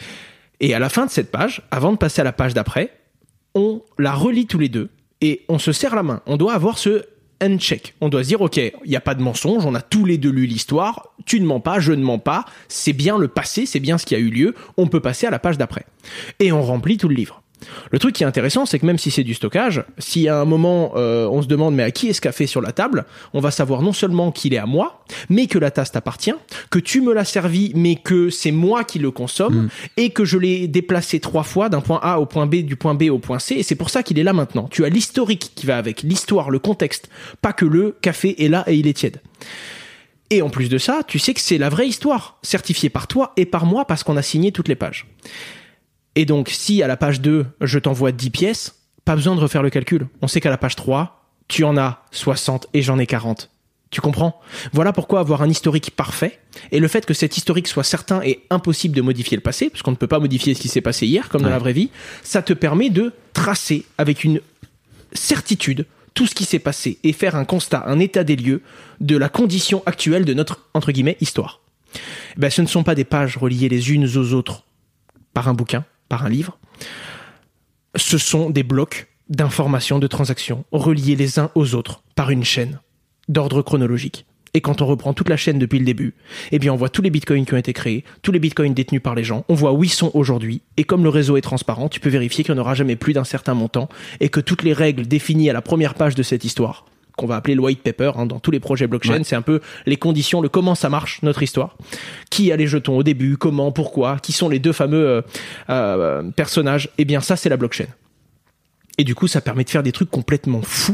Et à la fin de cette page, avant de passer à la page d'après, on la relit tous les 2 et on se serre la main. On doit avoir ce handshake. On doit se dire, ok, il n'y a pas de mensonge, on a tous les 2 lu l'histoire, tu ne mens pas, je ne mens pas, c'est bien le passé, c'est bien ce qui a eu lieu, on peut passer à la page d'après. Et on remplit tout le livre. Le truc qui est intéressant, c'est que même si c'est du stockage, si à un moment on se demande mais à qui est ce café sur la table, on va savoir non seulement qu'il est à moi, mais que la tasse t'appartient, que tu me l'as servi, mais que c'est moi qui le consomme, et que je l'ai déplacé 3 fois d'un point A au point B, du point B au point C, et c'est pour ça qu'il est là maintenant. Tu as l'historique qui va avec, l'histoire, le contexte, pas que le café est là et il est tiède. Et en plus de ça, tu sais que c'est la vraie histoire, certifiée par toi et par moi parce qu'on a signé toutes les pages. Et donc, si à la page 2, je t'envoie 10 pièces, pas besoin de refaire le calcul. On sait qu'à la page 3, tu en as 60 et j'en ai 40. Tu comprends? Voilà pourquoi avoir un historique parfait, et le fait que cet historique soit certain et impossible de modifier le passé, parce qu'on ne peut pas modifier ce qui s'est passé hier, comme dans la vraie vie, ça te permet de tracer avec une certitude tout ce qui s'est passé et faire un constat, un état des lieux de la condition actuelle de notre, entre guillemets, histoire. Ben, ce ne sont pas des pages reliées les unes aux autres par un bouquin, par un livre. Ce sont des blocs d'informations, de transactions, reliés les uns aux autres par une chaîne d'ordre chronologique. Et quand on reprend toute la chaîne depuis le début, eh bien on voit tous les bitcoins qui ont été créés, tous les bitcoins détenus par les gens, on voit où ils sont aujourd'hui, et comme le réseau est transparent, tu peux vérifier qu'il n'y en aura jamais plus d'un certain montant, et que toutes les règles définies à la première page de cette histoire, qu'on va appeler le white paper, dans tous les projets blockchain, c'est un peu les conditions, le comment ça marche, notre histoire. Qui a les jetons au début, comment, pourquoi, qui sont les 2 fameux personnages, eh bien ça c'est la blockchain. Et du coup ça permet de faire des trucs complètement fous.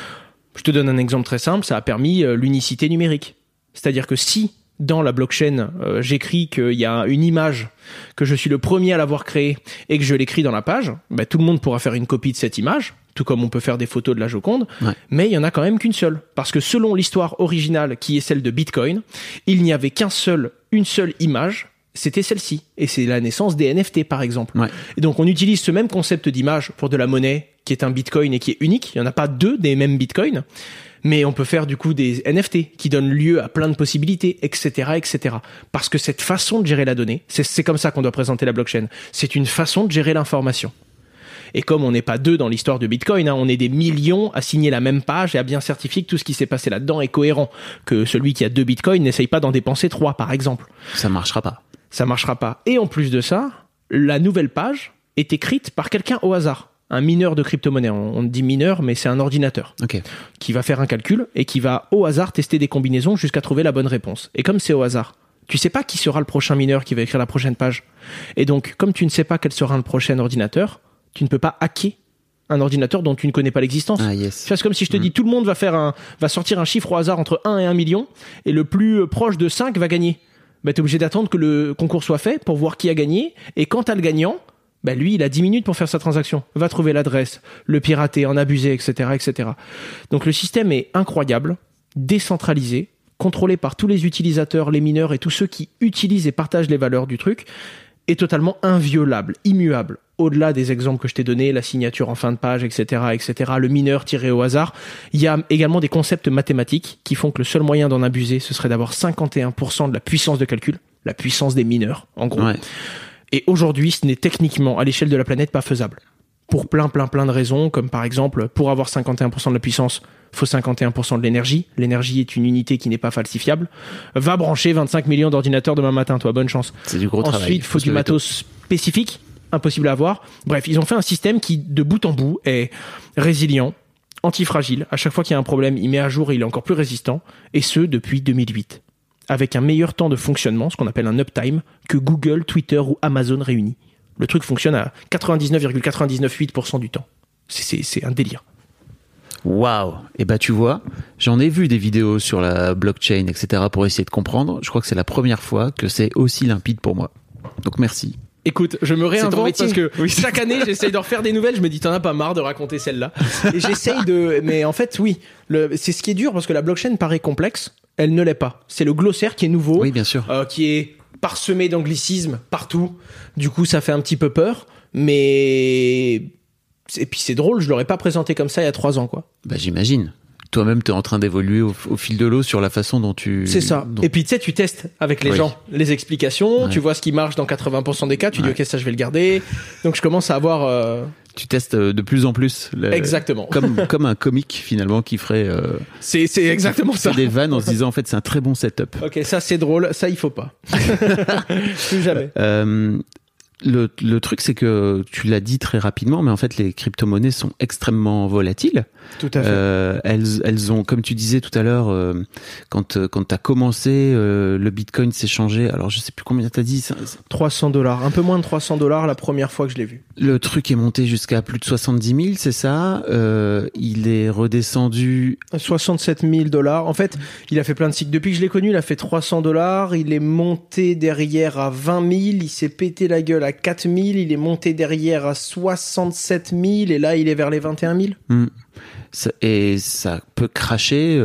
Je te donne un exemple très simple, ça a permis l'unicité numérique. C'est-à-dire que si dans la blockchain, j'écris qu'il y a une image, que je suis le premier à l'avoir créée et que je l'écris dans la page, bah, tout le monde pourra faire une copie de cette image, tout comme on peut faire des photos de la Joconde, mais il y en a quand même qu'une seule. Parce que selon l'histoire originale, qui est celle de Bitcoin, il n'y avait une seule image, c'était celle-ci. Et c'est la naissance des NFT, par exemple. Et donc, on utilise ce même concept d'image pour de la monnaie, qui est un Bitcoin et qui est unique. Il n'y en a pas 2 des mêmes Bitcoins. Mais on peut faire du coup des NFT qui donnent lieu à plein de possibilités, etc., etc. Parce que cette façon de gérer la donnée, c'est comme ça qu'on doit présenter la blockchain. C'est une façon de gérer l'information. Et comme on n'est pas 2 dans l'histoire de Bitcoin, on est des millions à signer la même page et à bien certifier que tout ce qui s'est passé là-dedans est cohérent. Que celui qui a 2 Bitcoins n'essaye pas d'en dépenser 3, par exemple. Ça marchera pas. Ça marchera pas. Et en plus de ça, la nouvelle page est écrite par quelqu'un au hasard. Un mineur de crypto-monnaie. On dit mineur, mais c'est un ordinateur. Qui va faire un calcul et qui va au hasard tester des combinaisons jusqu'à trouver la bonne réponse. Et comme c'est au hasard, tu sais pas qui sera le prochain mineur qui va écrire la prochaine page. Et donc, comme tu ne sais pas quel sera le prochain ordinateur, tu ne peux pas hacker un ordinateur dont tu ne connais pas l'existence. C'est comme si je te dis tout le monde va sortir un chiffre au hasard entre 1 et 1 million et le plus proche de 5 va gagner. Bah, t'es obligé d'attendre que le concours soit fait pour voir qui a gagné, et quand t'as le gagnant, bah, lui, il a 10 minutes pour faire sa transaction. Va trouver l'adresse, le pirater, en abuser, etc., etc. Donc le système est incroyable, décentralisé, contrôlé par tous les utilisateurs, les mineurs et tous ceux qui utilisent et partagent les valeurs du truc, est totalement inviolable, immuable. Au-delà des exemples que je t'ai donnés, la signature en fin de page, etc., etc., le mineur tiré au hasard, il y a également des concepts mathématiques qui font que le seul moyen d'en abuser, ce serait d'avoir 51% de la puissance de calcul, la puissance des mineurs, en gros. Et aujourd'hui, ce n'est techniquement, à l'échelle de la planète, pas faisable. Pour plein de raisons, comme par exemple, pour avoir 51% de la puissance, faut 51% de l'énergie. L'énergie est une unité qui n'est pas falsifiable. Va brancher 25 millions d'ordinateurs demain matin, toi, bonne chance. C'est du gros travail. Ensuite, il faut du matos spécifique. impossible à avoir. Bref, ils ont fait un système qui, de bout en bout, est résilient, antifragile. À chaque fois qu'il y a un problème, il met à jour et il est encore plus résistant. Et ce, depuis 2008. Avec un meilleur temps de fonctionnement, ce qu'on appelle un uptime, que Google, Twitter ou Amazon réunis. Le truc fonctionne à 99,998% du temps. C'est un délire. Waouh. Et bah tu vois, j'en ai vu des vidéos sur la blockchain, etc. pour essayer de comprendre. Je crois que c'est la première fois que c'est aussi limpide pour moi. Donc merci. Écoute, je me réinvente parce que oui. chaque année, j'essaye de refaire des nouvelles. Je me dis, t'en as pas marre de raconter celle-là. Et j'essaye de... Mais en fait, oui. C'est ce qui est dur parce que la blockchain paraît complexe. Elle ne l'est pas. C'est le glossaire qui est nouveau. Oui, bien sûr. Qui est parsemé d'anglicismes partout. Du coup, ça fait un petit peu peur. Mais... Et puis c'est drôle, je l'aurais pas présenté comme ça il y a 3 ans, quoi. Bah j'imagine. Toi-même, t'es en train d'évoluer au fil de l'eau sur la façon dont tu... C'est ça. Et puis tu sais, tu testes avec les gens les explications, tu vois ce qui marche dans 80% des cas, tu dis ok, ça je vais le garder. Donc je commence à avoir... Tu testes de plus en plus. Exactement. Comme un comique finalement qui ferait... C'est exactement ça. Des vannes en se disant en fait c'est un très bon setup. Ok, ça c'est drôle, ça il faut pas. Plus jamais. Le truc, c'est que tu l'as dit très rapidement, mais en fait, les crypto-monnaies sont extrêmement volatiles. Tout à fait. Elles ont, comme tu disais tout à l'heure, quand t'as commencé, le Bitcoin s'est changé. Alors, je sais plus combien t'as dit. $300, un peu moins de $300 la première fois que je l'ai vu. Le truc est monté jusqu'à plus de 70 000, c'est ça. Il est redescendu 67 000 $. En fait, il a fait plein de cycles. Depuis que je l'ai connu, il a fait $300. Il est monté derrière à 20 000. Il s'est pété la gueule à 4 000. Il est monté derrière à 67 000. Et là, il est vers les 21 000. Et ça peut cracher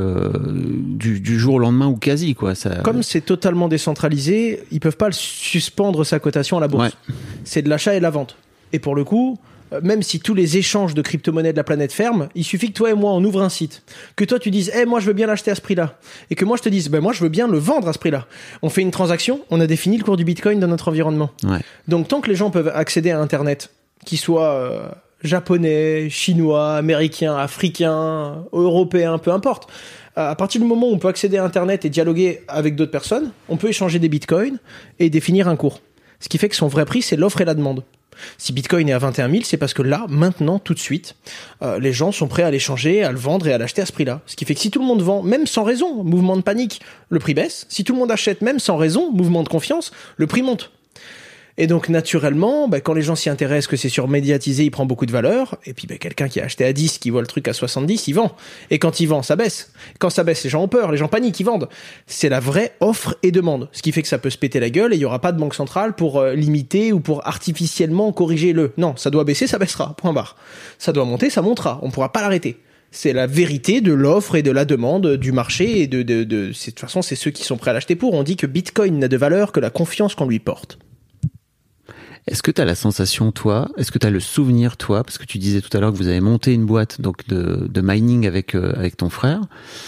du jour au lendemain ou quasi, quoi. Comme c'est totalement décentralisé, ils peuvent pas suspendre sa cotation à la bourse. Ouais. C'est de l'achat et de la vente. Et pour le coup, même si tous les échanges de crypto-monnaies de la planète ferment, il suffit que toi et moi, on ouvre un site. Que toi, tu dises, moi, je veux bien l'acheter à ce prix-là. Et que moi, je te dise, moi, je veux bien le vendre à ce prix-là. On fait une transaction, on a défini le cours du Bitcoin dans notre environnement. Ouais. Donc, tant que les gens peuvent accéder à Internet, qu'ils soient japonais, chinois, américains, africains, européens, peu importe, à partir du moment où on peut accéder à Internet et dialoguer avec d'autres personnes, on peut échanger des Bitcoins et définir un cours. Ce qui fait que son vrai prix, c'est l'offre et la demande. Si Bitcoin est à 21 000, c'est parce que là, maintenant, tout de suite, les gens sont prêts à l'échanger, à le vendre et à l'acheter à ce prix-là. Ce qui fait que si tout le monde vend, même sans raison, mouvement de panique, le prix baisse. Si tout le monde achète, même sans raison, mouvement de confiance, le prix monte. Et donc, naturellement, quand les gens s'y intéressent, que c'est surmédiatisé, il prend beaucoup de valeur. Et puis, quelqu'un qui a acheté à 10, qui voit le truc à 70, il vend. Et quand il vend, ça baisse. Quand ça baisse, les gens ont peur, les gens paniquent, ils vendent. C'est la vraie offre et demande. Ce qui fait que ça peut se péter la gueule et il y aura pas de banque centrale pour limiter ou pour artificiellement corriger le. Non, ça doit baisser, ça baissera. Point barre. Ça doit monter, ça montera. On pourra pas l'arrêter. C'est la vérité de l'offre et de la demande du marché et de toute façon, c'est ceux qui sont prêts à l'acheter pour. On dit que Bitcoin n'a de valeur que la confiance qu'on lui porte. Est-ce que tu as la sensation, toi, est-ce que tu as le souvenir, toi, parce que tu disais tout à l'heure que vous avez monté une boîte donc de mining avec ton frère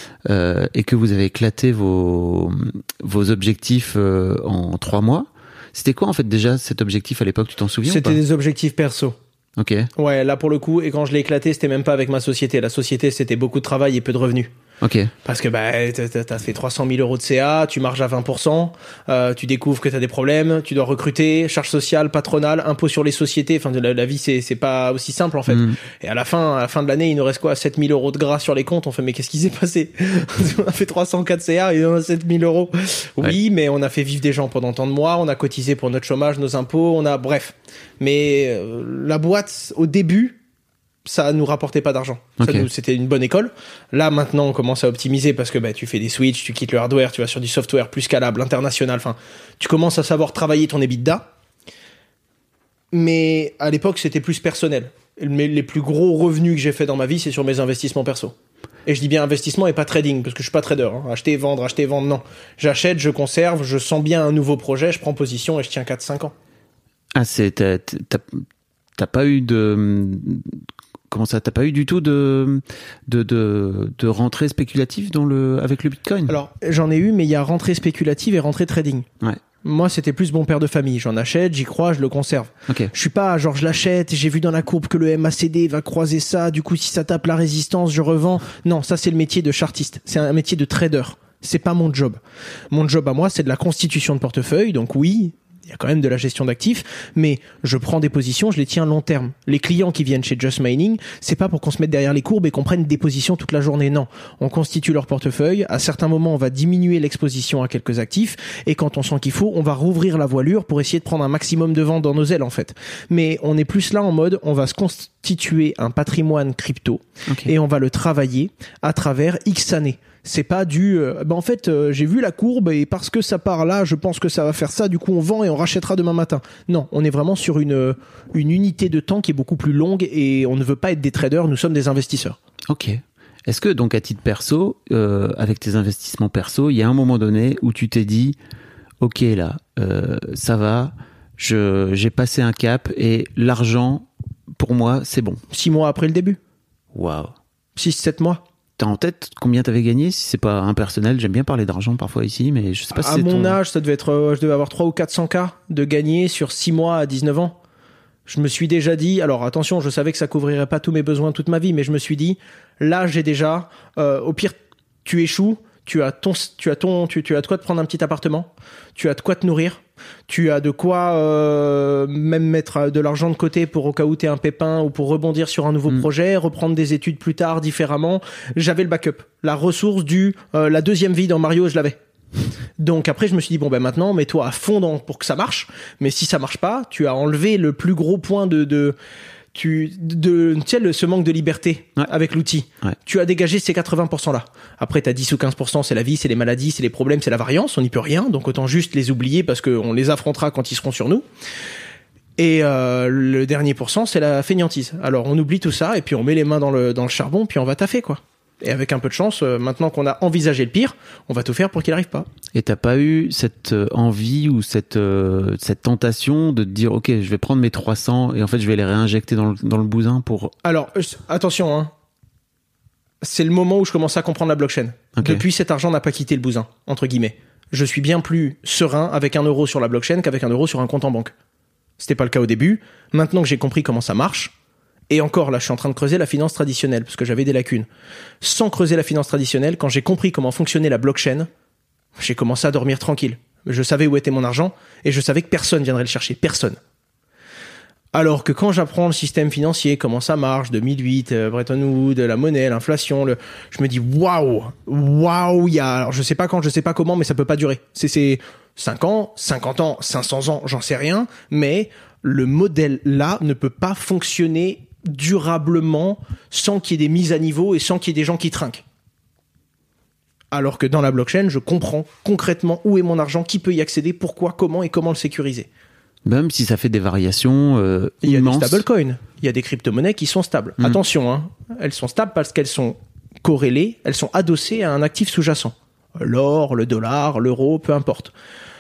et que vous avez éclaté vos objectifs en 3 mois. C'était quoi en fait déjà cet objectif à l'époque, tu t'en souviens? C'était des objectifs perso. Ok. Ouais, là pour le coup, et quand je l'ai éclaté, c'était même pas avec ma société. La société, c'était beaucoup de travail et peu de revenus. Ok. Parce que t'as fait 300 000 € de CA, tu marges à 20%, tu découvres que t'as des problèmes, tu dois recruter, charges sociales, patronales, impôts sur les sociétés. Enfin, la vie c'est pas aussi simple en fait. Et à la fin de l'année, il nous reste quoi, 7 000 € de gras sur les comptes. On fait mais qu'est-ce qui s'est passé? On a fait 304 CA et on a 7 000 €. Oui, mais on a fait vivre des gens pendant tant de mois, on a cotisé pour notre chômage, nos impôts, bref. Mais la boîte au début, ça nous rapportait pas d'argent. Okay. C'était une bonne école. Là, maintenant, on commence à optimiser parce que tu fais des switches, tu quittes le hardware, tu vas sur du software plus scalable, international. Enfin, tu commences à savoir travailler ton EBITDA. Mais à l'époque, c'était plus personnel. Les plus gros revenus que j'ai fait dans ma vie, c'est sur mes investissements perso. Et je dis bien investissement et pas trading, parce que je suis pas trader. Acheter, vendre, non. J'achète, je conserve, je sens bien un nouveau projet, je prends position et je tiens 4-5 ans. Ah, t'as pas eu de... Comment ça, t'as pas eu du tout de rentrée spéculative avec le Bitcoin? Alors, j'en ai eu, mais il y a rentrée spéculative et rentrée trading. Ouais. Moi, c'était plus bon père de famille. J'en achète, j'y crois, je le conserve. Okay. Je suis pas genre je l'achète, j'ai vu dans la courbe que le MACD va croiser ça, du coup si ça tape la résistance, je revends. Non, ça c'est le métier de chartiste. C'est un métier de trader. C'est pas mon job. Mon job à moi, c'est de la constitution de portefeuille. Donc oui, il y a quand même de la gestion d'actifs, mais je prends des positions, je les tiens long terme. Les clients qui viennent chez Just Mining, c'est pas pour qu'on se mette derrière les courbes et qu'on prenne des positions toute la journée, non. On constitue leur portefeuille, à certains moments on va diminuer l'exposition à quelques actifs, et quand on sent qu'il faut, on va rouvrir la voilure pour essayer de prendre un maximum de vent dans nos ailes en fait. Mais on est plus là en mode, on va se constituer un patrimoine crypto, et on va le travailler à travers X années. C'est pas en fait j'ai vu la courbe et parce que ça part là je pense que ça va faire ça, du coup on vend et on rachètera demain matin. Non, on est vraiment sur une unité de temps qui est beaucoup plus longue et on ne veut pas être des traders, nous sommes des investisseurs. Ok. Est-ce que donc à titre perso, avec tes investissements perso, il y a un moment donné où tu t'es dit ok là ça va, j'ai passé un cap et l'argent pour moi c'est bon. 6 mois après le début. Waouh. 6-7 mois. T'as en tête combien t'avais gagné? Si c'est pas impersonnel, j'aime bien parler d'argent parfois ici, mais je sais pas si c'est mon âge, ça devait être, je devais avoir 300 ou 400K de gagner sur 6 mois à 19 ans. Je me suis déjà dit, alors attention, je savais que ça couvrirait pas tous mes besoins toute ma vie, mais je me suis dit, là j'ai déjà, au pire, tu échoues, tu as de quoi te prendre un petit appartement, tu as de quoi te nourrir, tu as de quoi même mettre de l'argent de côté pour au cas où t'es un pépin ou pour rebondir sur un nouveau projet, reprendre des études plus tard différemment. J'avais le backup, la ressource la deuxième vie dans Mario, je l'avais. Donc après je me suis dit maintenant mets-toi à fond pour que ça marche, mais si ça marche pas, tu as enlevé le plus gros point ce manque de liberté avec l'outil. Ouais. Tu as dégagé ces 80% là. Après, t'as 10 ou 15%, c'est la vie, c'est les maladies, c'est les problèmes, c'est la variance, on n'y peut rien. Donc autant juste les oublier parce qu'on les affrontera quand ils seront sur nous. Et le dernier pourcent, c'est la fainéantise. Alors on oublie tout ça et puis on met les mains dans le charbon puis on va taffer quoi. Et avec un peu de chance, maintenant qu'on a envisagé le pire, on va tout faire pour qu'il arrive pas. Et t'as pas eu cette envie ou cette tentation de te dire ok, je vais prendre mes 300 et en fait je vais les réinjecter dans le bousin pour... Alors attention, hein. C'est le moment où je commence à comprendre la blockchain. Okay. Depuis, cet argent n'a pas quitté le bousin, entre guillemets. Je suis bien plus serein avec 1 euro sur la blockchain qu'avec 1 euro sur un compte en banque. C'était pas le cas au début. Maintenant que j'ai compris comment ça marche, et encore là, je suis en train de creuser la finance traditionnelle parce que j'avais des lacunes. Sans creuser la finance traditionnelle, quand j'ai compris comment fonctionnait la blockchain, j'ai commencé à dormir tranquille. Je savais où était mon argent et je savais que personne viendrait le chercher. Personne. Alors que quand j'apprends le système financier, comment ça marche, 2008, Bretton Woods, la monnaie, l'inflation, je me dis waouh, alors je sais pas quand, je sais pas comment, mais ça peut pas durer. C'est 5 ans, 50 ans, 500 ans, j'en sais rien, mais le modèle là ne peut pas fonctionner durablement sans qu'il y ait des mises à niveau et sans qu'il y ait des gens qui trinquent. Alors que dans la blockchain, je comprends concrètement où est mon argent, qui peut y accéder, pourquoi, comment et comment le sécuriser. Même si ça fait des variations il y a immenses. des stablecoins, il y a des crypto-monnaies qui sont stables. Attention, hein, elles sont stables parce qu'elles sont corrélées, elles sont adossées à un actif sous-jacent. L'or, le dollar, l'euro, peu importe.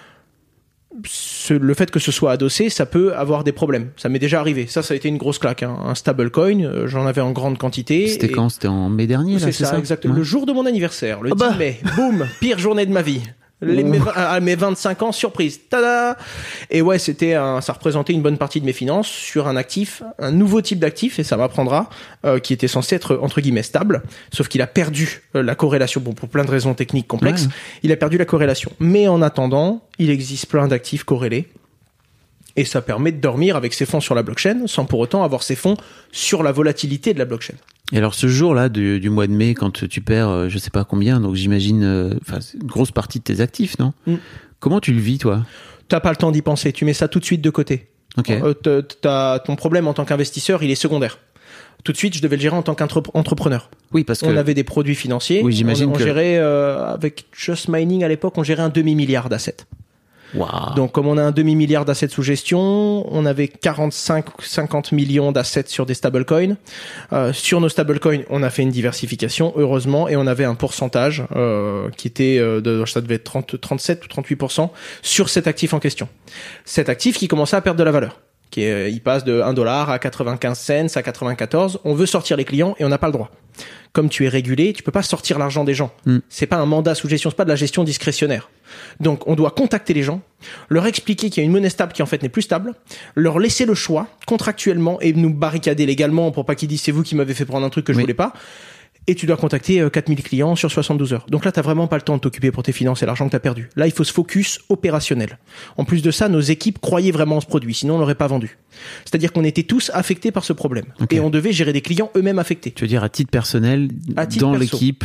Le fait que ce soit adossé, ça peut avoir des problèmes. Ça m'est déjà arrivé. Ça a été une grosse claque. Hein. Un stablecoin, j'en avais en grande quantité. C'était quand? C'était en mai dernier, là, c'est ça, exactement. Ouais. Le jour de mon anniversaire, le 10 mai. Boum, pire journée de ma vie. Mes 25 ans, surprise. Tada! Et ouais, ça représentait une bonne partie de mes finances sur un actif, un nouveau type d'actif, et ça m'apprendra, qui était censé être, entre guillemets, stable. Sauf qu'il a perdu la corrélation. Bon, pour plein de raisons techniques complexes. Ouais. Il a perdu la corrélation. Mais en attendant, il existe plein d'actifs corrélés. Et ça permet de dormir avec ses fonds sur la blockchain sans pour autant avoir ses fonds sur la volatilité de la blockchain. Et alors ce jour-là du mois de mai, quand tu perds je sais pas combien, donc j'imagine une grosse partie de tes actifs, non? Comment tu le vis, toi? T'as pas le temps d'y penser, tu mets ça tout de suite de côté. Okay. Ton problème en tant qu'investisseur, il est secondaire. Tout de suite, je devais le gérer en tant qu'entrepreneur. Oui, parce que on avait des produits financiers. Oui, j'imagine on gérait avec Just Mining à l'époque, on gérait un demi-milliard d'assets. Wow. Donc comme on a un demi-milliard d'assets sous gestion, on avait 45-50 millions d'assets sur des stablecoins. Sur nos stablecoins, on a fait une diversification, heureusement, et on avait un pourcentage qui était ça devait être 37 ou 38% sur cet actif en question. Cet actif qui commençait à perdre de la valeur. Il passe de 1$ à 95 cents, à 94. On veut sortir les clients et on n'a pas le droit. Comme tu es régulé, tu peux pas sortir l'argent des gens. C'est pas un mandat sous gestion, c'est pas de la gestion discrétionnaire. Donc, on doit contacter les gens, leur expliquer qu'il y a une monnaie stable qui en fait n'est plus stable, leur laisser le choix contractuellement et nous barricader légalement pour pas qu'ils disent c'est vous qui m'avez fait prendre un truc que je voulais pas. et tu dois contacter 4000 clients sur 72 heures. Donc là, t'as vraiment pas le temps de t'occuper pour tes finances et l'argent que t'as perdu. Là, il faut se focus opérationnel. En plus de ça, nos équipes croyaient vraiment en ce produit, sinon on l'aurait pas vendu. C'est-à-dire qu'on était tous affectés par ce problème. Okay. Et on devait gérer des clients eux-mêmes affectés. Tu veux dire à titre personnel, dans perso. l'équipe,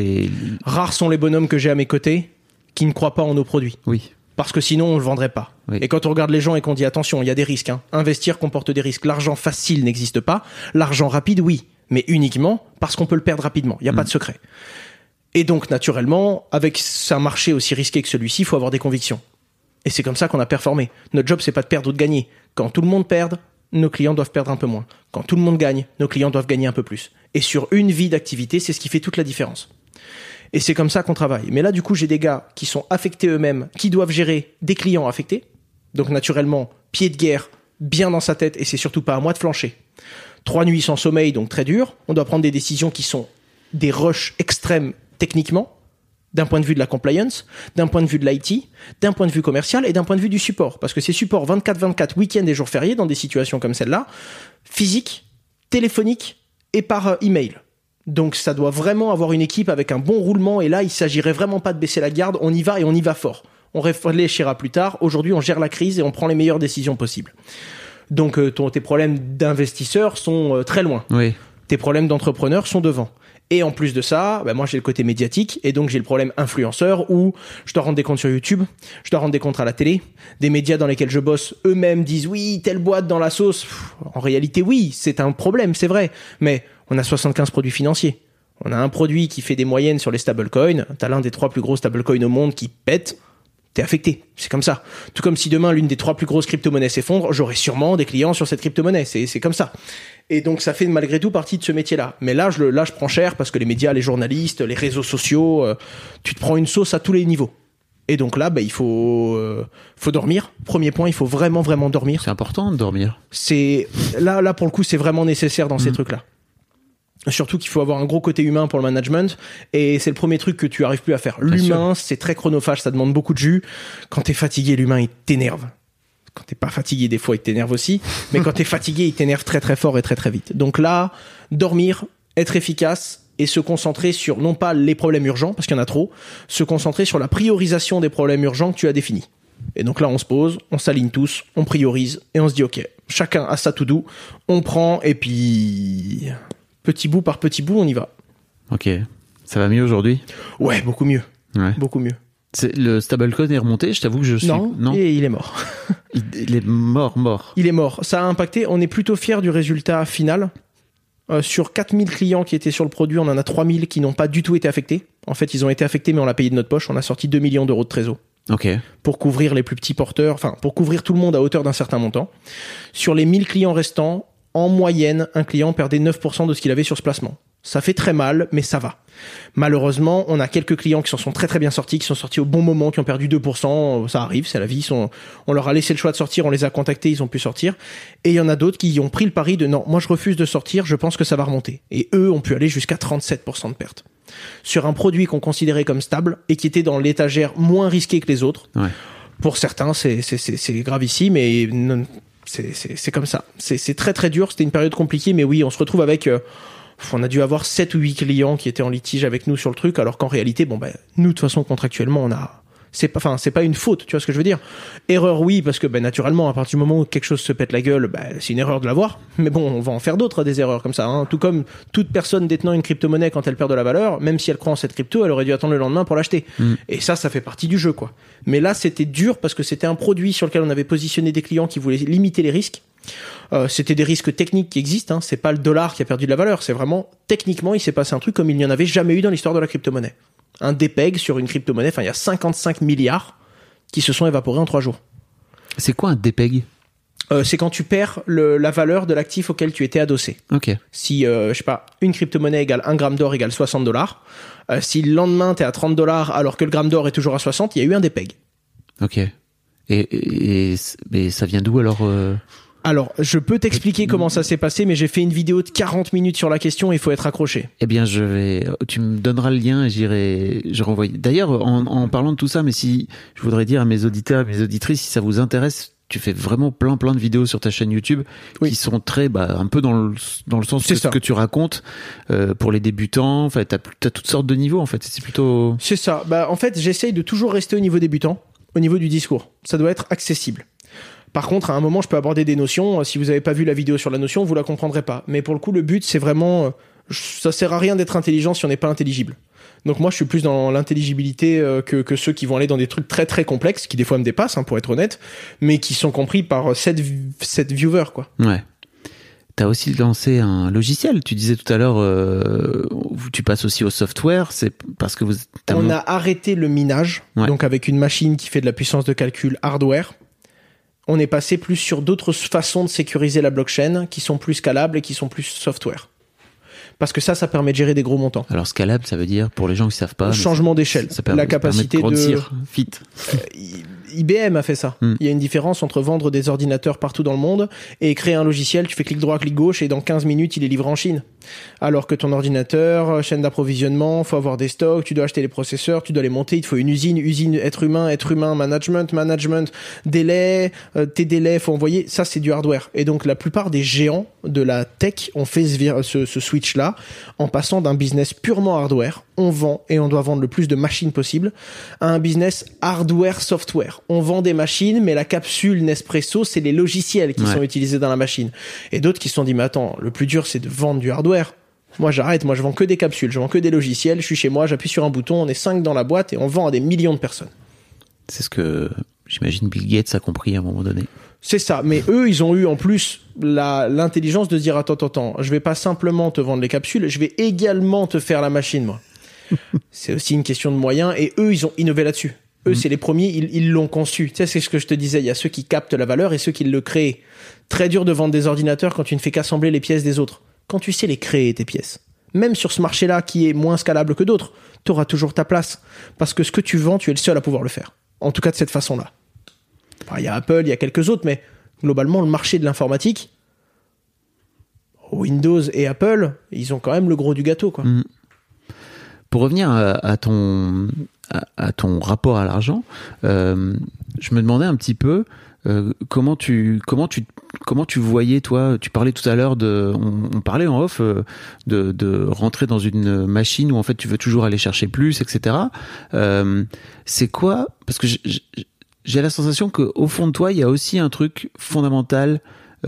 Rares sont les bonhommes que j'ai à mes côtés qui ne croient pas en nos produits. Oui. Parce que sinon, on le vendrait pas. Oui. Et quand on regarde les gens et qu'on dit attention, il y a des risques, hein. Investir comporte des risques. L'argent facile n'existe pas. L'argent rapide, oui. Mais uniquement parce qu'on peut le perdre rapidement. Il n'y a pas de secret. Et donc, naturellement, avec un marché aussi risqué que celui-ci, il faut avoir des convictions. Et c'est comme ça qu'on a performé. Notre job, c'est pas de perdre ou de gagner. Quand tout le monde perd, nos clients doivent perdre un peu moins. Quand tout le monde gagne, nos clients doivent gagner un peu plus. Et sur une vie d'activité, c'est ce qui fait toute la différence. Et c'est comme ça qu'on travaille. Mais là, du coup, j'ai des gars qui sont affectés eux-mêmes, qui doivent gérer des clients affectés. Donc, naturellement, pied de guerre, bien dans sa tête, et c'est surtout pas à moi de flancher. 3 nuits sans sommeil, donc très dur. On doit prendre des décisions qui sont des rushs extrêmes techniquement, d'un point de vue de la compliance, d'un point de vue de l'IT, d'un point de vue commercial et d'un point de vue du support. Parce que c'est support 24/24, week-end et jours fériés, dans des situations comme celle-là, physique, téléphonique et par email. Donc ça doit vraiment avoir une équipe avec un bon roulement, et là, il s'agirait vraiment pas de baisser la garde, on y va et on y va fort. On réfléchira plus tard. Aujourd'hui, on gère la crise et on prend les meilleures décisions possibles. Donc tes problèmes d'investisseurs sont très loin. Oui. Tes problèmes d'entrepreneur sont devant. Et en plus de ça, moi j'ai le côté médiatique, et donc j'ai le problème influenceur où je dois rendre des comptes sur YouTube, je dois rendre des comptes à la télé, des médias dans lesquels je bosse eux-mêmes disent oui, telle boîte dans la sauce. En réalité, oui, c'est un problème, c'est vrai, mais on a 75 produits financiers. On a un produit qui fait des moyennes sur les stablecoins, t'as l'un des 3 plus gros stablecoins au monde qui pète, t'es affecté, c'est comme ça. Tout comme si demain l'une des 3 plus grosses crypto-monnaies s'effondre, j'aurai sûrement des clients sur cette crypto-monnaie, c'est comme ça. Et donc ça fait malgré tout partie de ce métier-là. Mais là, je prends cher parce que les médias, les journalistes, les réseaux sociaux, tu te prends une sauce à tous les niveaux. Et donc là, il faut dormir. Premier point, il faut vraiment dormir. C'est important de dormir. C'est là pour le coup, c'est vraiment nécessaire dans ces trucs-là. Surtout qu'il faut avoir un gros côté humain pour le management, et c'est le premier truc que tu arrives plus à faire. L'humain, c'est très chronophage, ça demande beaucoup de jus. Quand t'es fatigué, l'humain, il t'énerve. Quand t'es pas fatigué, des fois, il t'énerve aussi. Mais quand t'es fatigué, il t'énerve très très fort et très très vite. Donc là, dormir, être efficace et se concentrer sur, non pas les problèmes urgents, parce qu'il y en a trop, se concentrer sur la priorisation des problèmes urgents que tu as définis. Et donc là, on se pose, on s'aligne tous, on priorise, et on se dit, ok, chacun a sa to-do, on prend, et puis... petit bout par petit bout, on y va. Ok. Ça va mieux aujourd'hui ? Ouais, beaucoup mieux. Ouais. Beaucoup mieux. Le stablecoin est remonté, je t'avoue que je suis... Non, et il est mort. Il est mort. Il est mort. Ça a impacté. On est plutôt fiers du résultat final. Sur 4000 clients qui étaient sur le produit, on en a 3000 qui n'ont pas du tout été affectés. En fait, ils ont été affectés, mais on l'a payé de notre poche. On a sorti 2 millions d'euros de trésor. Ok. Pour couvrir les plus petits porteurs, enfin, pour couvrir tout le monde à hauteur d'un certain montant. Sur les 1000 clients restants, en moyenne, un client perdait 9% de ce qu'il avait sur ce placement. Ça fait très mal, mais ça va. Malheureusement, on a quelques clients qui s'en sont très très bien sortis, qui sont sortis au bon moment, qui ont perdu 2%. Ça arrive, c'est la vie. On leur a laissé le choix de sortir, on les a contactés, ils ont pu sortir. Et il y en a d'autres qui ont pris le pari de non, moi je refuse de sortir, je pense que ça va remonter. Et eux ont pu aller jusqu'à 37% de perte. Sur un produit qu'on considérait comme stable et qui était dans l'étagère moins risqué que les autres. Ouais. Pour certains, c'est gravissime, mais non, c'est comme ça. C'est très très dur, c'était une période compliquée, mais oui, on se retrouve avec... on a dû avoir 7 ou 8 clients qui étaient en litige avec nous sur le truc, alors qu'en réalité, nous, de toute façon, contractuellement, on a... c'est pas une faute, tu vois ce que je veux dire. Erreur, oui, parce que, naturellement, à partir du moment où quelque chose se pète la gueule, c'est une erreur de l'avoir. Mais bon, on va en faire d'autres, des erreurs comme ça, hein. Tout comme toute personne détenant une crypto-monnaie, quand elle perd de la valeur, même si elle croit en cette crypto, elle aurait dû attendre le lendemain pour l'acheter. Et ça fait partie du jeu, quoi. Mais là, c'était dur parce que c'était un produit sur lequel on avait positionné des clients qui voulaient limiter les risques. C'était des risques techniques qui existent, hein. C'est pas le dollar qui a perdu de la valeur, c'est vraiment techniquement il s'est passé un truc comme il n'y en avait jamais eu dans l'histoire de la crypto-monnaie. Un dépeg sur une crypto-monnaie, il y a 55 milliards qui se sont évaporés en 3 jours. C'est quoi un dépeg ? C'est quand tu perds la valeur de l'actif auquel tu étais adossé. Ok. Si, une crypto-monnaie égale 1 gramme d'or égale $60, si le lendemain t'es à $30 alors que le gramme d'or est toujours à 60, il y a eu un dépeg. Ok. Mais ça vient d'où alors Alors, je peux t'expliquer comment ça s'est passé, mais j'ai fait une vidéo de 40 minutes sur la question et il faut être accroché. Eh bien, tu me donneras le lien et je renvoie. D'ailleurs, en parlant de tout ça, mais si je voudrais dire à mes auditeurs, à mes auditrices, si ça vous intéresse, tu fais vraiment plein de vidéos sur ta chaîne YouTube qui sont très, un peu dans le sens que ce que tu racontes pour les débutants. Enfin, t'as toutes sortes de niveaux, en fait. C'est plutôt... C'est ça. En fait, j'essaye de toujours rester au niveau débutant, au niveau du discours. Ça doit être accessible. Par contre, à un moment, je peux aborder des notions. Si vous n'avez pas vu la vidéo sur la notion, vous la comprendrez pas. Mais pour le coup, le but, c'est vraiment... ça sert à rien d'être intelligent si on n'est pas intelligible. Donc moi, je suis plus dans l'intelligibilité que ceux qui vont aller dans des trucs très très complexes, qui des fois me dépassent, pour être honnête, mais qui sont compris par 7 viewers, quoi. Ouais. T'as aussi lancé un logiciel. Tu disais tout à l'heure, tu passes aussi au software. C'est parce que on a arrêté le minage, donc avec une machine qui fait de la puissance de calcul hardware. On est passé plus sur d'autres façons de sécuriser la blockchain, qui sont plus scalables et qui sont plus software. Parce que ça permet de gérer des gros montants. Alors scalable, ça veut dire, pour les gens qui savent pas... Changement d'échelle. La capacité de... Vite. IBM a fait ça. Il y a une différence entre vendre des ordinateurs partout dans le monde et créer un logiciel, tu fais clic droit, clic gauche et dans 15 minutes, il est livré en Chine. Alors que ton ordinateur, chaîne d'approvisionnement, faut avoir des stocks, tu dois acheter les processeurs, tu dois les monter, il te faut une usine, être humain, management, délai, tes délais, faut envoyer. Ça, c'est du hardware. Et donc, la plupart des géants de la tech ont fait ce switch-là en passant d'un business purement hardware. On vend et on doit vendre le plus de machines possible à un business hardware-software. On vend des machines, mais la capsule Nespresso, c'est les logiciels qui sont utilisés dans la machine. Et d'autres qui se sont dit, mais attends, le plus dur, c'est de vendre du hardware. Moi, j'arrête. Moi, je vends que des capsules. Je vends que des logiciels. Je suis chez moi, j'appuie sur un bouton, on est 5 dans la boîte et on vend à des millions de personnes. C'est ce que, j'imagine, Bill Gates a compris à un moment donné. C'est ça. Mais eux, ils ont eu en plus l'intelligence de se dire, attends, je vais pas simplement te vendre les capsules, je vais également te faire la machine, moi. C'est aussi une question de moyens et eux, ils ont innové là-dessus. Eux, c'est les premiers, ils l'ont conçu. Tu sais, c'est ce que je te disais, il y a ceux qui captent la valeur et ceux qui le créent. Très dur de vendre des ordinateurs quand tu ne fais qu'assembler les pièces des autres. Quand tu sais les créer, tes pièces. Même sur ce marché-là, qui est moins scalable que d'autres, tu auras toujours ta place. Parce que ce que tu vends, tu es le seul à pouvoir le faire. En tout cas, de cette façon-là. Il y a Apple, il y a quelques autres, mais globalement, le marché de l'informatique, Windows et Apple, ils ont quand même le gros du gâteau, quoi. Pour revenir à ton rapport à l'argent, je me demandais un petit peu comment tu voyais, toi, tu parlais tout à l'heure on parlait en off de rentrer dans une machine où en fait tu veux toujours aller chercher plus, etc. C'est quoi? Parce que j'ai la sensation qu'au fond de toi, il y a aussi un truc fondamental,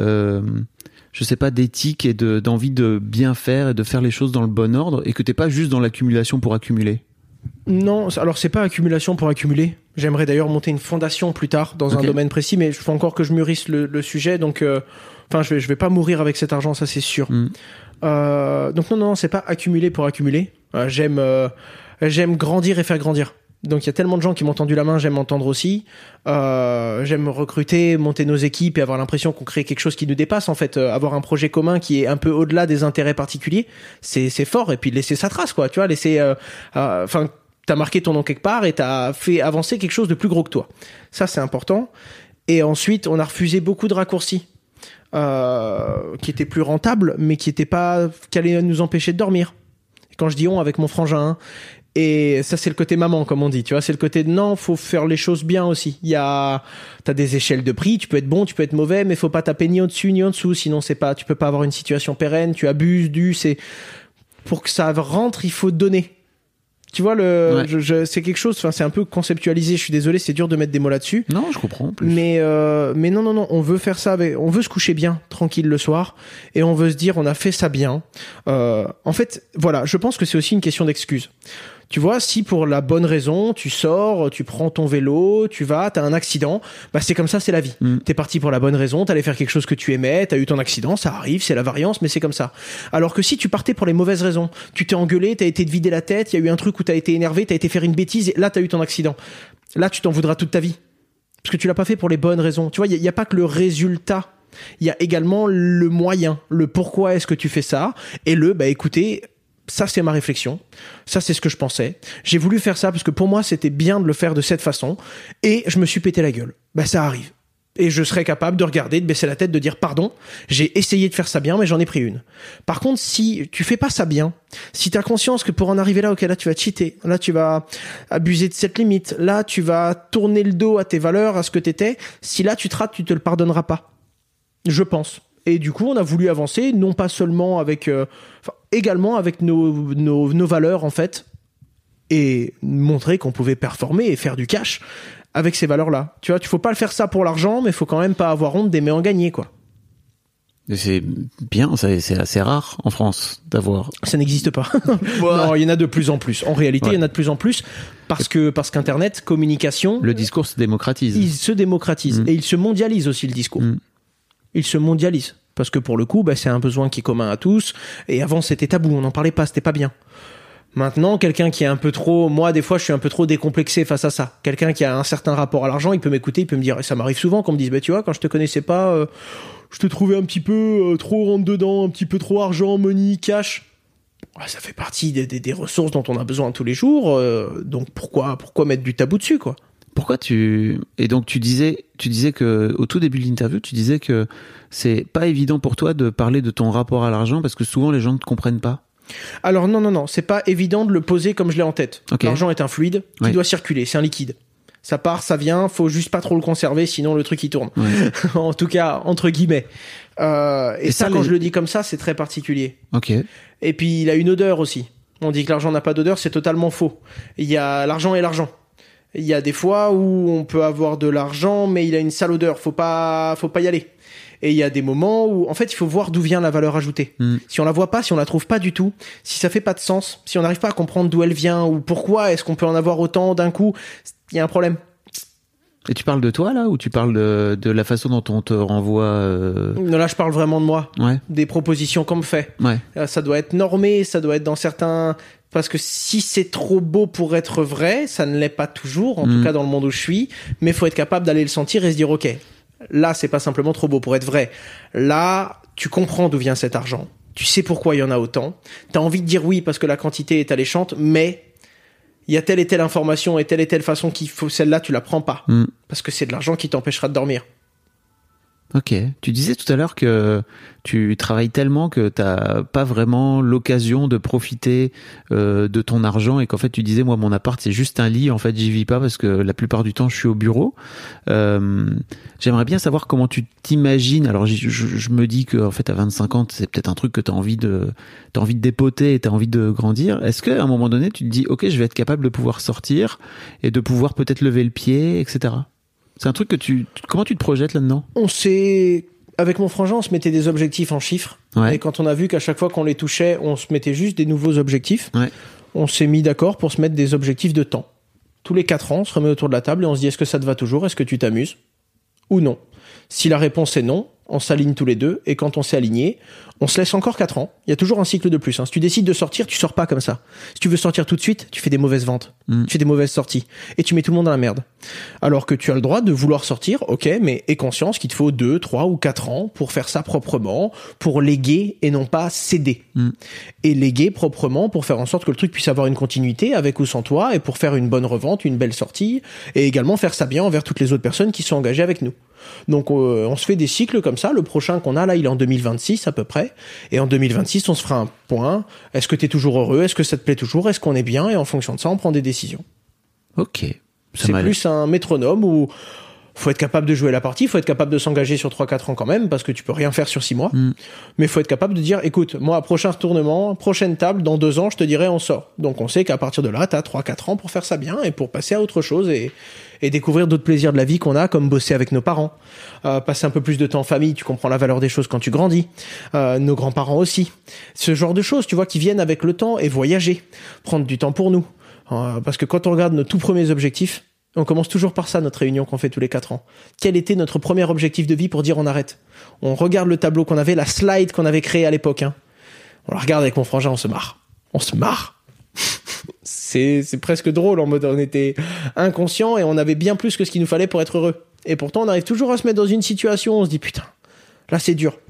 je sais pas, d'éthique et d'envie de bien faire et de faire les choses dans le bon ordre, et que t'es pas juste dans l'accumulation pour accumuler. Non, alors c'est pas accumulation pour accumuler. J'aimerais d'ailleurs monter une fondation plus tard dans un domaine précis, mais il faut encore que je mûrisse le sujet, donc je vais pas mourir avec cet argent, ça c'est sûr. Donc non, c'est pas accumuler pour accumuler. J'aime grandir et faire grandir. Donc il y a tellement de gens qui m'ont tendu la main, j'aime m'entendre aussi. J'aime recruter, monter nos équipes et avoir l'impression qu'on crée quelque chose qui nous dépasse, en fait. Avoir un projet commun qui est un peu au-delà des intérêts particuliers, c'est fort. Et puis laisser sa trace, quoi. Tu vois, t'as marqué ton nom quelque part et t'as fait avancer quelque chose de plus gros que toi. Ça, c'est important. Et ensuite, on a refusé beaucoup de raccourcis qui étaient plus rentables, mais qui allaient nous empêcher de dormir. Et quand je dis on, avec mon frangin, et ça, c'est le côté maman, comme on dit, tu vois, c'est le côté de non, faut faire les choses bien aussi. T'as des échelles de prix, tu peux être bon, tu peux être mauvais, mais faut pas taper ni au-dessus ni en dessous, sinon tu peux pas avoir une situation pérenne, tu abuses pour que ça rentre, il faut donner. Tu vois, c'est quelque chose, c'est un peu conceptualisé, je suis désolé, c'est dur de mettre des mots là-dessus. Non, je comprends. Plus. Mais non, on veut faire ça on veut se coucher bien, tranquille le soir, et on veut se dire, on a fait ça bien. En fait, voilà, je pense que c'est aussi une question d'excuse. Tu vois, si pour la bonne raison, tu sors, tu prends ton vélo, t'as un accident, c'est comme ça, c'est la vie. T'es parti pour la bonne raison, t'allais faire quelque chose que tu aimais, t'as eu ton accident, ça arrive, c'est la variance, mais c'est comme ça. Alors que si tu partais pour les mauvaises raisons, tu t'es engueulé, t'as été te vider la tête, il y a eu un truc où t'as été énervé, t'as été faire une bêtise, et là t'as eu ton accident. Là, tu t'en voudras toute ta vie. Parce que tu l'as pas fait pour les bonnes raisons. Tu vois, il y a pas que le résultat. Il y a également le moyen, le pourquoi est-ce que tu fais ça, et écoutez, ça c'est ma réflexion, ça c'est ce que je pensais, j'ai voulu faire ça parce que pour moi c'était bien de le faire de cette façon, et je me suis pété la gueule. Ça arrive. Et je serais capable de regarder, de baisser la tête, de dire pardon, j'ai essayé de faire ça bien, mais j'en ai pris une. Par contre, si tu fais pas ça bien, si t'as conscience que pour en arriver là, ok, là tu vas cheater, là tu vas abuser de cette limite, là tu vas tourner le dos à tes valeurs, à ce que t'étais, si là tu te rates, tu te le pardonneras pas. Je pense. Et du coup, on a voulu avancer, non pas seulement avec, également avec nos valeurs en fait, et montrer qu'on pouvait performer et faire du cash avec ces valeurs-là. Tu vois, tu faut pas le faire ça pour l'argent, mais faut quand même pas avoir honte d'aimer en gagner, quoi. Et c'est bien, c'est assez rare en France d'avoir. Ça n'existe pas. Non, il y en a de plus en plus. En réalité, il y en a de plus en plus parce qu'Internet, communication. Le discours se démocratise. Il se démocratise et il se mondialise aussi le discours. Il se mondialise parce que pour le coup, c'est un besoin qui est commun à tous. Et avant, c'était tabou, on n'en parlait pas, c'était pas bien. Maintenant, quelqu'un qui est un peu trop... Moi, des fois, je suis un peu trop décomplexé face à ça. Quelqu'un qui a un certain rapport à l'argent, il peut m'écouter, il peut me dire... Et ça m'arrive souvent qu'on me dise, tu vois, quand je te connaissais pas, je te trouvais un petit peu trop rentre-dedans, un petit peu trop argent, money, cash. Ouais, ça fait partie des ressources dont on a besoin tous les jours. Donc, pourquoi mettre du tabou dessus, quoi ? Et donc, tu disais que, au tout début de l'interview, tu disais que c'est pas évident pour toi de parler de ton rapport à l'argent parce que souvent, les gens ne te comprennent pas. Alors non, c'est pas évident de le poser comme je l'ai en tête. Okay. L'argent est un fluide qui doit circuler, c'est un liquide. Ça part, ça vient, faut juste pas trop le conserver, sinon le truc il tourne. Ouais. En tout cas, entre guillemets. Et ça, quand je le dis comme ça, c'est très particulier. Ok. Et puis il a une odeur aussi. On dit que l'argent n'a pas d'odeur, c'est totalement faux. Il y a l'argent et l'argent. Il y a des fois où on peut avoir de l'argent, mais il a une sale odeur. Faut pas y aller. Et il y a des moments où, en fait, il faut voir d'où vient la valeur ajoutée. Si on la voit pas, si on la trouve pas du tout, si ça fait pas de sens, si on n'arrive pas à comprendre d'où elle vient ou pourquoi est-ce qu'on peut en avoir autant d'un coup, il y a un problème. Et tu parles de toi, là, ou tu parles de la façon dont on te renvoie Non, là, je parle vraiment de moi. Ouais. Des propositions qu'on me fait. Ouais. Ça doit être normé, ça doit être dans certains... Parce que si c'est trop beau pour être vrai, ça ne l'est pas toujours, en tout cas dans le monde où je suis, mais il faut être capable d'aller le sentir et se dire, ok, là, c'est pas simplement trop beau pour être vrai. Là, tu comprends d'où vient cet argent. Tu sais pourquoi il y en a autant. T'as envie de dire oui parce que la quantité est alléchante, mais il y a telle et telle information et telle façon qu'il faut, celle-là, tu la prends pas. Parce que c'est de l'argent qui t'empêchera de dormir. Ok. Tu disais tout à l'heure que tu travailles tellement que t'as pas vraiment l'occasion de profiter de ton argent et qu'en fait tu disais, moi, mon appart, c'est juste un lit. En fait, j'y vis pas parce que la plupart du temps, je suis au bureau. J'aimerais bien savoir comment tu t'imagines. Alors, je me dis que, en fait, à 25 ans, c'est peut-être un truc que t'as envie de dépoter et t'as envie de grandir. Est-ce qu'à un moment donné, tu te dis, ok, je vais être capable de pouvoir sortir et de pouvoir peut-être lever le pied, etc. C'est un truc que comment tu te projettes là-dedans ? Avec mon frangin, on se mettait des objectifs en chiffres. Ouais. Et quand on a vu qu'à chaque fois qu'on les touchait, on se mettait juste des nouveaux objectifs, ouais. On s'est mis d'accord pour se mettre des objectifs de temps. Tous les 4 ans, on se remet autour de la table et on se dit, est-ce que ça te va toujours ? Est-ce que tu t'amuses ? Ou non ? Si la réponse est non, on s'aligne tous les deux, et quand on s'est aligné, on se laisse encore 4 ans. Il y a toujours un cycle de plus. Si tu décides de sortir, tu sors pas comme ça. Si tu veux sortir tout de suite, tu fais des mauvaises ventes. Tu fais des mauvaises sorties. Et tu mets tout le monde dans la merde. Alors que tu as le droit de vouloir sortir, ok, mais aie conscience qu'il te faut 2, 3 ou 4 ans pour faire ça proprement, pour léguer et non pas céder. Et léguer proprement pour faire en sorte que le truc puisse avoir une continuité avec ou sans toi, et pour faire une bonne revente, une belle sortie, et également faire ça bien envers toutes les autres personnes qui sont engagées avec nous. Donc on se fait des cycles comme ça. Le prochain qu'on a là, il est en 2026 à peu près. Et en 2026, on se fera un point. Est-ce que t'es toujours heureux ? Est-ce que ça te plaît toujours ? Est-ce qu'on est bien ? Et en fonction de ça, on prend des décisions. Ok. C'est plus un métronome où faut être capable de jouer la partie, faut être capable de s'engager sur 3-4 ans quand même, parce que tu peux rien faire sur 6 mois. Mais faut être capable de dire, écoute, moi, prochain retournement, prochaine table, dans 2 ans, je te dirai, on sort. Donc on sait qu'à partir de là, t'as 3-4 ans pour faire ça bien et pour passer à autre chose et découvrir d'autres plaisirs de la vie qu'on a, comme bosser avec nos parents, passer un peu plus de temps en famille, tu comprends la valeur des choses quand tu grandis, nos grands-parents aussi. Ce genre de choses, tu vois, qui viennent avec le temps, et voyager, prendre du temps pour nous. Parce que quand on regarde nos tout premiers objectifs, on commence toujours par ça, notre réunion qu'on fait tous les 4 ans. Quel était notre premier objectif de vie pour dire on arrête ? On regarde le tableau qu'on avait, la slide qu'on avait créée à l'époque. On la regarde avec mon frangin, on se marre. On se marre. C'est presque drôle, en mode on était inconscient et on avait bien plus que ce qu'il nous fallait pour être heureux. Et pourtant, on arrive toujours à se mettre dans une situation où on se dit putain, là c'est dur.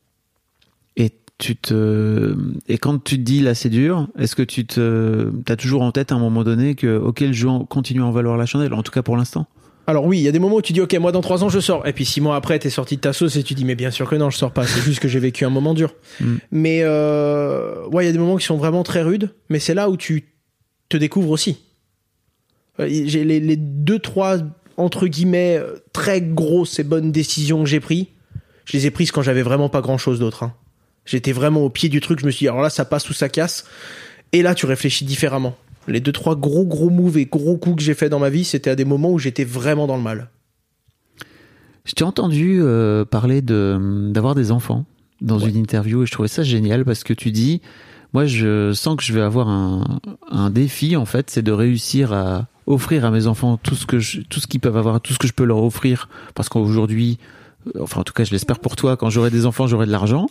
Et quand tu te dis là c'est dur, est-ce que t'as toujours en tête à un moment donné que ok, le jeu continue à en valoir la chandelle, en tout cas pour l'instant ? Alors oui, il y a des moments où tu dis ok, moi dans 3 ans je sors, et puis 6 mois après t'es sorti de ta sauce et tu dis mais bien sûr que non, je sors pas, c'est juste que j'ai vécu un moment dur. Mais ouais, il y a des moments qui sont vraiment très rudes, mais c'est là où tu te découvres aussi. J'ai les 2-3 entre guillemets très grosses et bonnes décisions que j'ai prises, je les ai prises quand j'avais vraiment pas grand chose d'autre. J'étais vraiment au pied du truc, je me suis dit alors là ça passe ou ça casse, et là tu réfléchis différemment. Les 2-3 gros moves et gros coups que j'ai fait dans ma vie, c'était à des moments où j'étais vraiment dans le mal. Je t'ai entendu parler d'avoir des enfants dans une interview, et je trouvais ça génial parce que tu dis, moi je sens que je vais avoir un défi en fait, c'est de réussir à offrir à mes enfants tout ce qu'ils peuvent avoir, tout ce que je peux leur offrir, parce qu'aujourd'hui, enfin en tout cas je l'espère pour toi, quand j'aurai des enfants j'aurai de l'argent,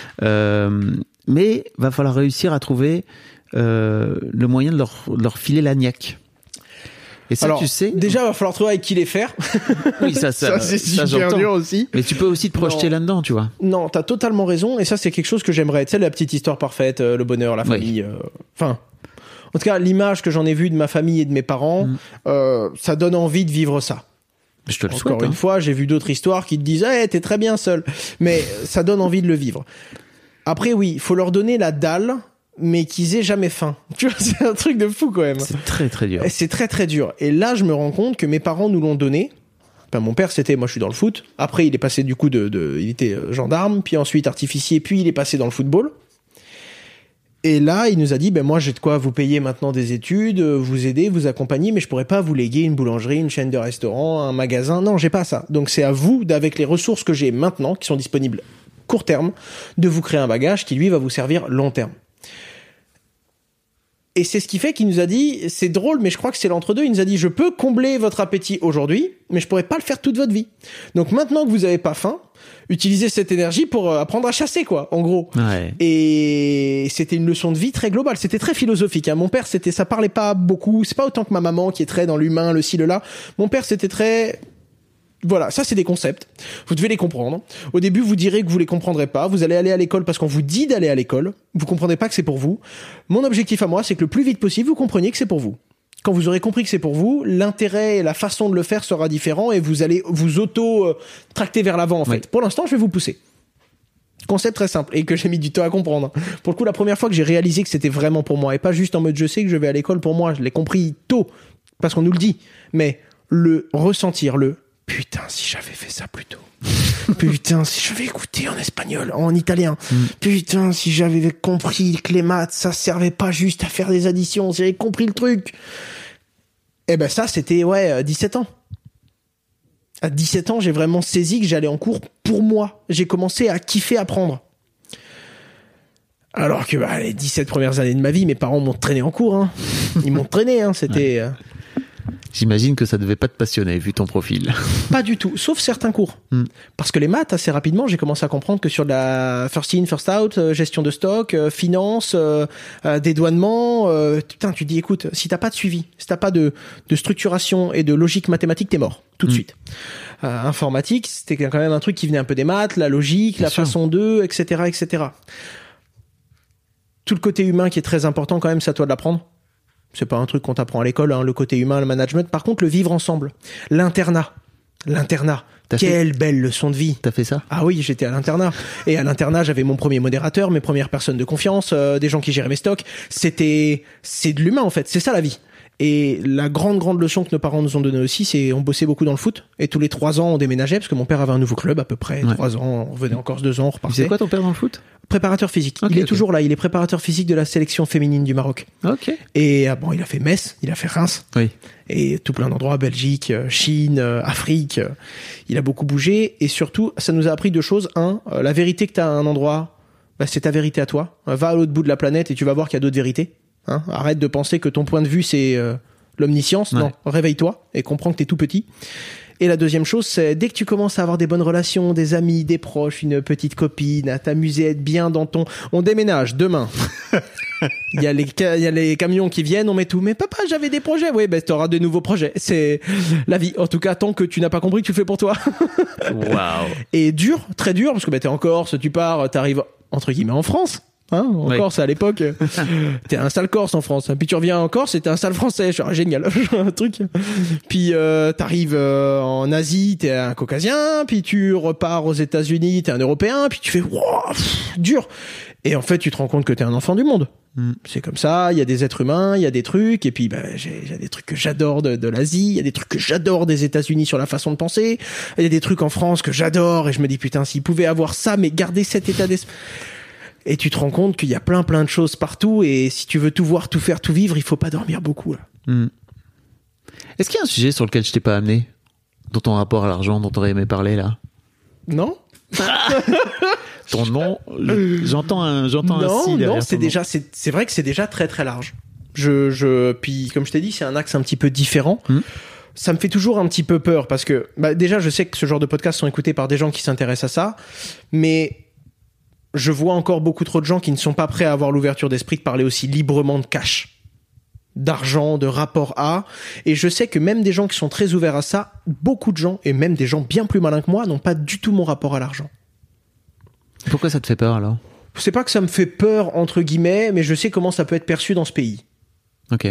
mais va falloir réussir à trouver le moyen de leur filer la niaque. Et ça, alors, tu sais, déjà il va falloir trouver avec qui les faire. Oui, ça c'est super dur aussi. Mais tu peux aussi te projeter là-dedans, tu vois. Non, t'as totalement raison, et ça c'est quelque chose que j'aimerais. Tu sais, la petite histoire parfaite, le bonheur, la famille. Enfin, en tout cas, l'image que j'en ai vue de ma famille et de mes parents, ça donne envie de vivre ça. Je te le souhaite. Encore une fois, j'ai vu d'autres histoires qui te disent hey, t'es très bien seul, mais ça donne envie de le vivre. Après, oui, il faut leur donner la dalle, mais qu'ils aient jamais faim. Tu vois, c'est un truc de fou quand même. C'est très très dur. Et c'est très très dur. Et là, je me rends compte que mes parents nous l'ont donné. Enfin, mon père, moi je suis dans le foot. Après, il est passé du coup il était gendarme, puis ensuite artificier, puis il est passé dans le football. Et là, il nous a dit, moi j'ai de quoi vous payer maintenant des études, vous aider, vous accompagner, mais je pourrais pas vous léguer une boulangerie, une chaîne de restaurants, un magasin. Non, j'ai pas ça. Donc c'est à vous, avec les ressources que j'ai maintenant, qui sont disponibles court terme, de vous créer un bagage qui lui va vous servir long terme. Et c'est ce qui fait qu'il nous a dit, c'est drôle, mais je crois que c'est l'entre-deux, il nous a dit, je peux combler votre appétit aujourd'hui, mais je pourrais pas le faire toute votre vie. Donc maintenant que vous avez pas faim, utilisez cette énergie pour apprendre à chasser, quoi, en gros. Ouais. Et c'était une leçon de vie très globale, c'était très philosophique. Mon père, ça parlait pas beaucoup, c'est pas autant que ma maman qui est très dans l'humain, le ci, le là. Mon père, c'était très... Voilà, ça c'est des concepts. Vous devez les comprendre. Au début, vous direz que vous les comprendrez pas. Vous allez aller à l'école parce qu'on vous dit d'aller à l'école. Vous comprendrez pas que c'est pour vous. Mon objectif à moi, c'est que le plus vite possible, vous compreniez que c'est pour vous. Quand vous aurez compris que c'est pour vous, l'intérêt et la façon de le faire sera différent et vous allez vous tracter vers l'avant en fait. Oui. Pour l'instant, je vais vous pousser. Concept très simple et que j'ai mis du temps à comprendre. Pour le coup, la première fois que j'ai réalisé que c'était vraiment pour moi et pas juste en mode je sais que je vais à l'école pour moi, je l'ai compris tôt parce qu'on nous le dit, mais le ressentir, putain, si j'avais fait ça plus tôt. Putain, si j'avais écouté en espagnol, en italien. Putain, si j'avais compris que les maths, ça servait pas juste à faire des additions, si j'avais compris le truc. Eh ben ça, c'était 17 ans. À 17 ans, j'ai vraiment saisi que j'allais en cours pour moi. J'ai commencé à kiffer apprendre. Alors que les 17 premières années de ma vie, mes parents m'ont traîné en cours. Ils m'ont traîné, c'était... Ouais. J'imagine que ça devait pas te passionner, vu ton profil. Pas du tout, sauf certains cours. Parce que les maths, assez rapidement, j'ai commencé à comprendre que sur de la first in, first out, gestion de stock, finance, dédouanement, putain, tu dis, écoute, si t'as pas de suivi, si t'as pas de structuration et de logique mathématique, t'es mort, tout de suite. Informatique, c'était quand même un truc qui venait un peu des maths, la logique, bien la sûr. Façon d'eux, etc., etc. Tout le côté humain qui est très important quand même, c'est à toi de l'apprendre. C'est pas un truc qu'on t'apprend à l'école, le côté humain, le management. Par contre, le vivre ensemble. L'internat. Quelle belle leçon de vie. T'as fait ça? Ah oui, j'étais à l'internat. Et à l'internat, j'avais mon premier modérateur, mes premières personnes de confiance, des gens qui géraient mes stocks. C'est de l'humain, en fait. C'est ça, la vie. Et la grande leçon que nos parents nous ont donnée aussi, c'est on bossait beaucoup dans le foot. Et tous les 3 ans, on déménageait parce que mon père avait un nouveau club à peu près. 3 ans, on venait en Corse 2 ans, on repartait. C'est quoi ton père dans le foot? Préparateur physique. Il est toujours là. Il est préparateur physique de la sélection féminine du Maroc. Ok. Et il a fait Metz, il a fait Reims. Oui. Et tout plein d'endroits, Belgique, Chine, Afrique. Il a beaucoup bougé. Et surtout, ça nous a appris 2 choses. La vérité que t'as à un endroit, c'est ta vérité à toi. Va à l'autre bout de la planète et tu vas voir qu'il y a d'autres vérités. Arrête de penser que ton point de vue, c'est l'omniscience. Ouais. Non, réveille-toi et comprends que t'es tout petit. Et la deuxième chose, c'est dès que tu commences à avoir des bonnes relations, des amis, des proches, une petite copine, à t'amuser, à être bien dans ton... On déménage demain. Il y a les camions qui viennent, on met tout. Mais papa, j'avais des projets. Oui, t'auras de nouveaux projets. C'est la vie. En tout cas, tant que tu n'as pas compris que tu le fais pour toi. Waouh. Et dur, très dur, parce que t'es en Corse, tu pars, t'arrives entre guillemets en France. Hein, en Ouais. Corse à l'époque, t'es un sale Corse en France. Puis tu reviens en Corse, c'était un sale Français. Je suis génial, un truc. Puis t'arrives en Asie, t'es un Caucasien. Puis tu repars aux États-Unis, t'es un Européen. Puis tu fais dur. Et en fait, tu te rends compte que t'es un enfant du monde. C'est comme ça. Il y a des êtres humains, il y a des trucs. Et puis j'ai des trucs que j'adore de l'Asie. Il y a des trucs que j'adore des États-Unis sur la façon de penser. Il y a des trucs en France que j'adore. Et je me dis putain, s'ils pouvaient avoir ça, mais garder cet état d'esprit. Et tu te rends compte qu'il y a plein de choses partout, et si tu veux tout voir, tout faire, tout vivre, il faut pas dormir beaucoup, là. Est-ce qu'il y a un sujet sur lequel je t'ai pas amené, dans ton rapport à l'argent, dont t'aurais aimé parler là? Non? Ton nom, j'entends un si Non, derrière c'est ton déjà, c'est vrai que c'est déjà très très large. Puis comme je t'ai dit, c'est un axe un petit peu différent. Ça me fait toujours un petit peu peur parce que, déjà, je sais que ce genre de podcasts sont écoutés par des gens qui s'intéressent à ça, mais je vois encore beaucoup trop de gens qui ne sont pas prêts à avoir l'ouverture d'esprit de parler aussi librement de cash, d'argent, de rapport à. Et je sais que même des gens qui sont très ouverts à ça, beaucoup de gens, et même des gens bien plus malins que moi, n'ont pas du tout mon rapport à l'argent. Pourquoi ça te fait peur alors? C'est pas que ça me fait peur, entre guillemets, mais je sais comment ça peut être perçu dans ce pays. Ok.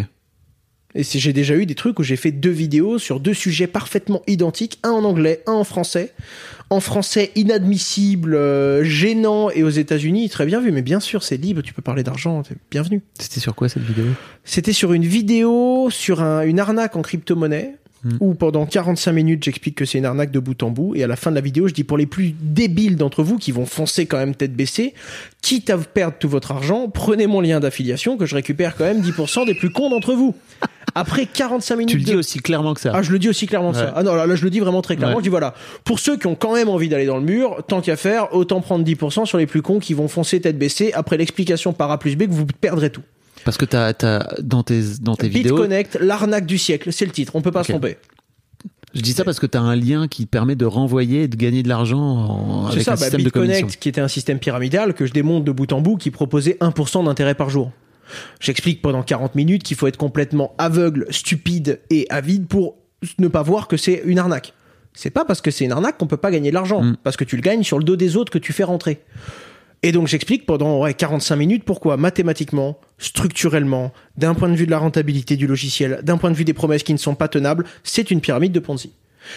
Et j'ai déjà eu des trucs où j'ai fait 2 vidéos sur 2 sujets parfaitement identiques, un en anglais, un en français. En français, inadmissible, gênant, et aux États-Unis, très bien vu. Mais bien sûr, c'est libre, tu peux parler d'argent, t'es bienvenu. C'était sur quoi cette vidéo? C'était sur une vidéo sur une arnaque en crypto-monnaie, où pendant 45 minutes, j'explique que c'est une arnaque de bout en bout, et à la fin de la vidéo, je dis pour les plus débiles d'entre vous qui vont foncer quand même tête baissée, quitte à perdre tout votre argent, prenez mon lien d'affiliation que je récupère quand même 10% des plus cons d'entre vous. Après 45 minutes. Tu le dis aussi clairement que ça. Ah, je le dis aussi clairement que ça. Ah non, là, je le dis vraiment très clairement. Ouais. Je dis voilà, pour ceux qui ont quand même envie d'aller dans le mur, tant qu'à faire, autant prendre 10% sur les plus cons qui vont foncer tête baissée après l'explication par A plus B que vous perdrez tout. Parce que t'as dans tes vidéos. BitConnect, l'arnaque du siècle, c'est le titre, on peut pas se tromper. Je dis ça parce que t'as un lien qui permet de renvoyer et de gagner de l'argent avec un système de commission. BitConnect, qui était un système pyramidal que je démonte de bout en bout, qui proposait 1% d'intérêt par jour. J'explique pendant 40 minutes qu'il faut être complètement aveugle, stupide et avide pour ne pas voir que c'est une arnaque. C'est pas parce que c'est une arnaque qu'on peut pas gagner de l'argent, parce que tu le gagnes sur le dos des autres que tu fais rentrer. Et donc j'explique pendant 45 minutes pourquoi mathématiquement, structurellement, d'un point de vue de la rentabilité du logiciel, d'un point de vue des promesses qui ne sont pas tenables, c'est une pyramide de Ponzi.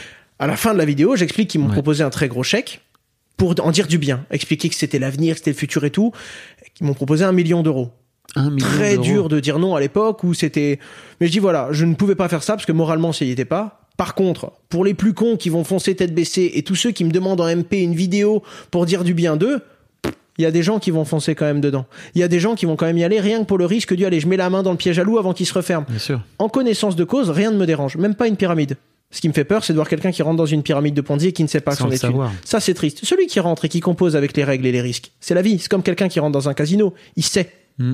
À la fin de la vidéo, j'explique qu'ils m'ont proposé un très gros chèque pour en dire du bien, expliquer que c'était l'avenir, que c'était le futur et tout. Ils m'ont proposé 1 million d'euros. Très dur de dire non à l'époque où c'était... Mais je dis voilà, je ne pouvais pas faire ça parce que moralement ça y était pas. Par contre, pour les plus cons qui vont foncer tête baissée et tous ceux qui me demandent en MP une vidéo pour dire du bien d'eux, il y a des gens qui vont foncer quand même dedans. Il y a des gens qui vont quand même y aller rien que pour le risque d'y aller. Je mets la main dans le piège à loup avant qu'il se referme. Bien sûr. En connaissance de cause, rien ne me dérange. Même pas une pyramide. Ce qui me fait peur, c'est de voir quelqu'un qui rentre dans une pyramide de Ponzi et qui ne sait pas Sans son le étude. savoir. Ça, c'est triste. Celui qui rentre et qui compose avec les règles et les risques, c'est la vie. C'est comme quelqu'un qui rentre dans un casino. Il sait.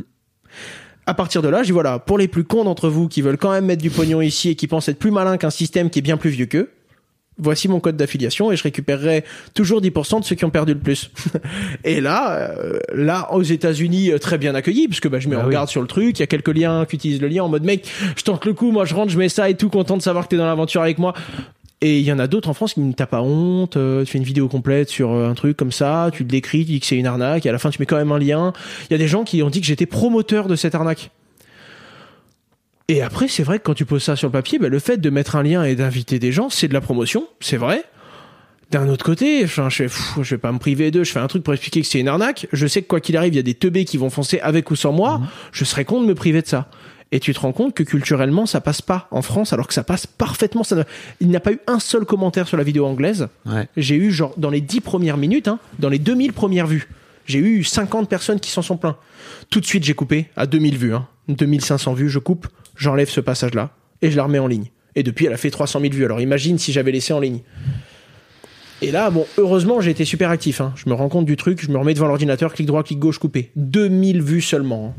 À partir de là, je dis voilà, pour les plus cons d'entre vous qui veulent quand même mettre du pognon ici et qui pensent être plus malin qu'un système qui est bien plus vieux qu'eux, voici mon code d'affiliation et je récupérerai toujours 10% de ceux qui ont perdu le plus. Et là, aux États-Unis, très bien accueilli, puisque je mets en garde sur le truc. Il y a quelques liens qui utilisent le lien en mode mec, je tente le coup, moi je rentre, je mets ça et tout, content de savoir que t'es dans l'aventure avec moi. Et il y en a d'autres en France qui me tapent pas honte, tu fais une vidéo complète sur un truc comme ça, tu le décris, tu dis que c'est une arnaque, et à la fin tu mets quand même un lien. Il y a des gens qui ont dit que j'étais promoteur de cette arnaque. Et après, c'est vrai que quand tu poses ça sur le papier, le fait de mettre un lien et d'inviter des gens, c'est de la promotion, c'est vrai. D'un autre côté, je vais pas me priver d'eux, je fais un truc pour expliquer que c'est une arnaque. Je sais que quoi qu'il arrive, il y a des teubés qui vont foncer avec ou sans moi, je serais con de me priver de ça. Et tu te rends compte que culturellement, ça passe pas en France, alors que ça passe parfaitement. Il n'y a pas eu un seul commentaire sur la vidéo anglaise. Ouais. J'ai eu, dans les 10 premières minutes, dans les 2000 premières vues, j'ai eu 50 personnes qui s'en sont plaints. Tout de suite, j'ai coupé à 2000 vues, 2500 vues, je coupe, j'enlève ce passage-là, et je la remets en ligne. Et depuis, elle a fait 300 000 vues. Alors imagine si j'avais laissé en ligne. Et là, heureusement, j'ai été super actif. Je me rends compte du truc, je me remets devant l'ordinateur, clic droit, clic gauche, coupé. 2000 vues seulement.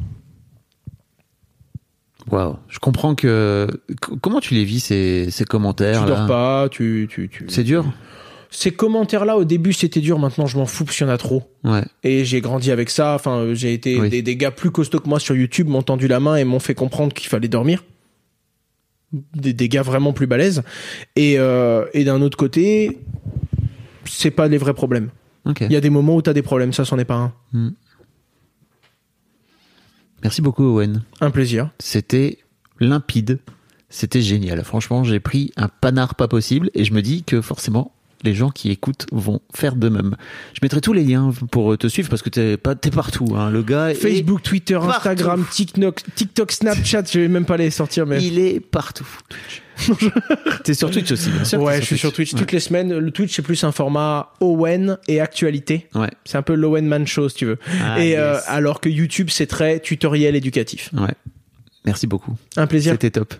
Waouh, je comprends que... Comment tu les vis, ces commentaires? Tu dors pas, C'est dur? Ces commentaires-là, au début, c'était dur. Maintenant, je m'en fous parce qu'il y en a trop. Ouais. Et j'ai grandi avec ça. Enfin, j'ai été... Des gars plus costauds que moi sur YouTube m'ont tendu la main et m'ont fait comprendre qu'il fallait dormir. Des gars vraiment plus balèzes. Et d'un autre côté, c'est pas les vrais problèmes. Okay. Il y a des moments où t'as des problèmes. Ça, c'en est pas un. Merci beaucoup, Owen. Un plaisir. C'était limpide. C'était génial. Franchement, j'ai pris un panard pas possible et je me dis que forcément, les gens qui écoutent vont faire de même. Je mettrai tous les liens pour te suivre parce que t'es partout, hein. Le gars Facebook, est Twitter, partout. Instagram, TikTok, Snapchat, je vais même pas les sortir, mais. Il est partout. T'es sur Twitch aussi, bien sûr. Ouais, je suis sur Twitch toutes les semaines. Le Twitch, c'est plus un format Owen et actualité. Ouais. C'est un peu l'Owen Man Show, si tu veux. Yes. Alors que YouTube, c'est très tutoriel éducatif. Ouais. Merci beaucoup. Un plaisir. C'était top.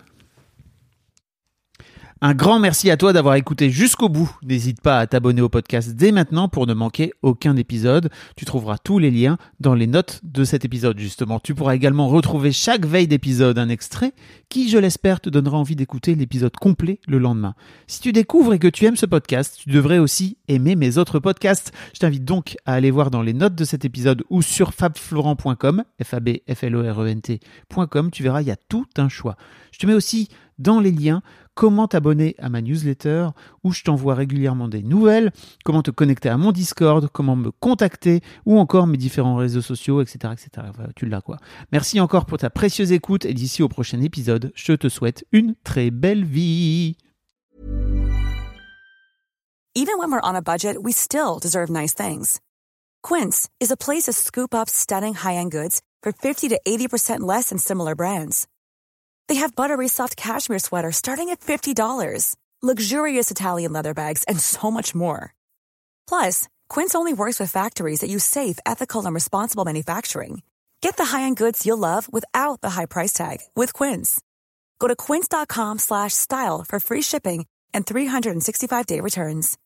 Un grand merci à toi d'avoir écouté jusqu'au bout. N'hésite pas à t'abonner au podcast dès maintenant pour ne manquer aucun épisode. Tu trouveras tous les liens dans les notes de cet épisode, justement. Tu pourras également retrouver chaque veille d'épisode un extrait qui, je l'espère, te donnera envie d'écouter l'épisode complet le lendemain. Si tu découvres et que tu aimes ce podcast, tu devrais aussi aimer mes autres podcasts. Je t'invite donc à aller voir dans les notes de cet épisode ou sur fabflorent.com, fabflorent.com. Tu verras, il y a tout un choix. Je te mets aussi dans les liens comment t'abonner à ma newsletter où je t'envoie régulièrement des nouvelles, comment te connecter à mon Discord, comment me contacter ou encore mes différents réseaux sociaux, etc. etc. Enfin, tu l'as quoi. Merci encore pour ta précieuse écoute et d'ici au prochain épisode, je te souhaite une très belle vie. Even when we're on a budget, we still deserve nice things. Quince is a place to scoop up stunning high-end goods for 50 to 80% less than similar brands. They have buttery soft cashmere sweaters starting at $50, luxurious Italian leather bags, and so much more. Plus, Quince only works with factories that use safe, ethical, and responsible manufacturing. Get the high-end goods you'll love without the high price tag with Quince. Go to quince.com/style for free shipping and 365-day returns.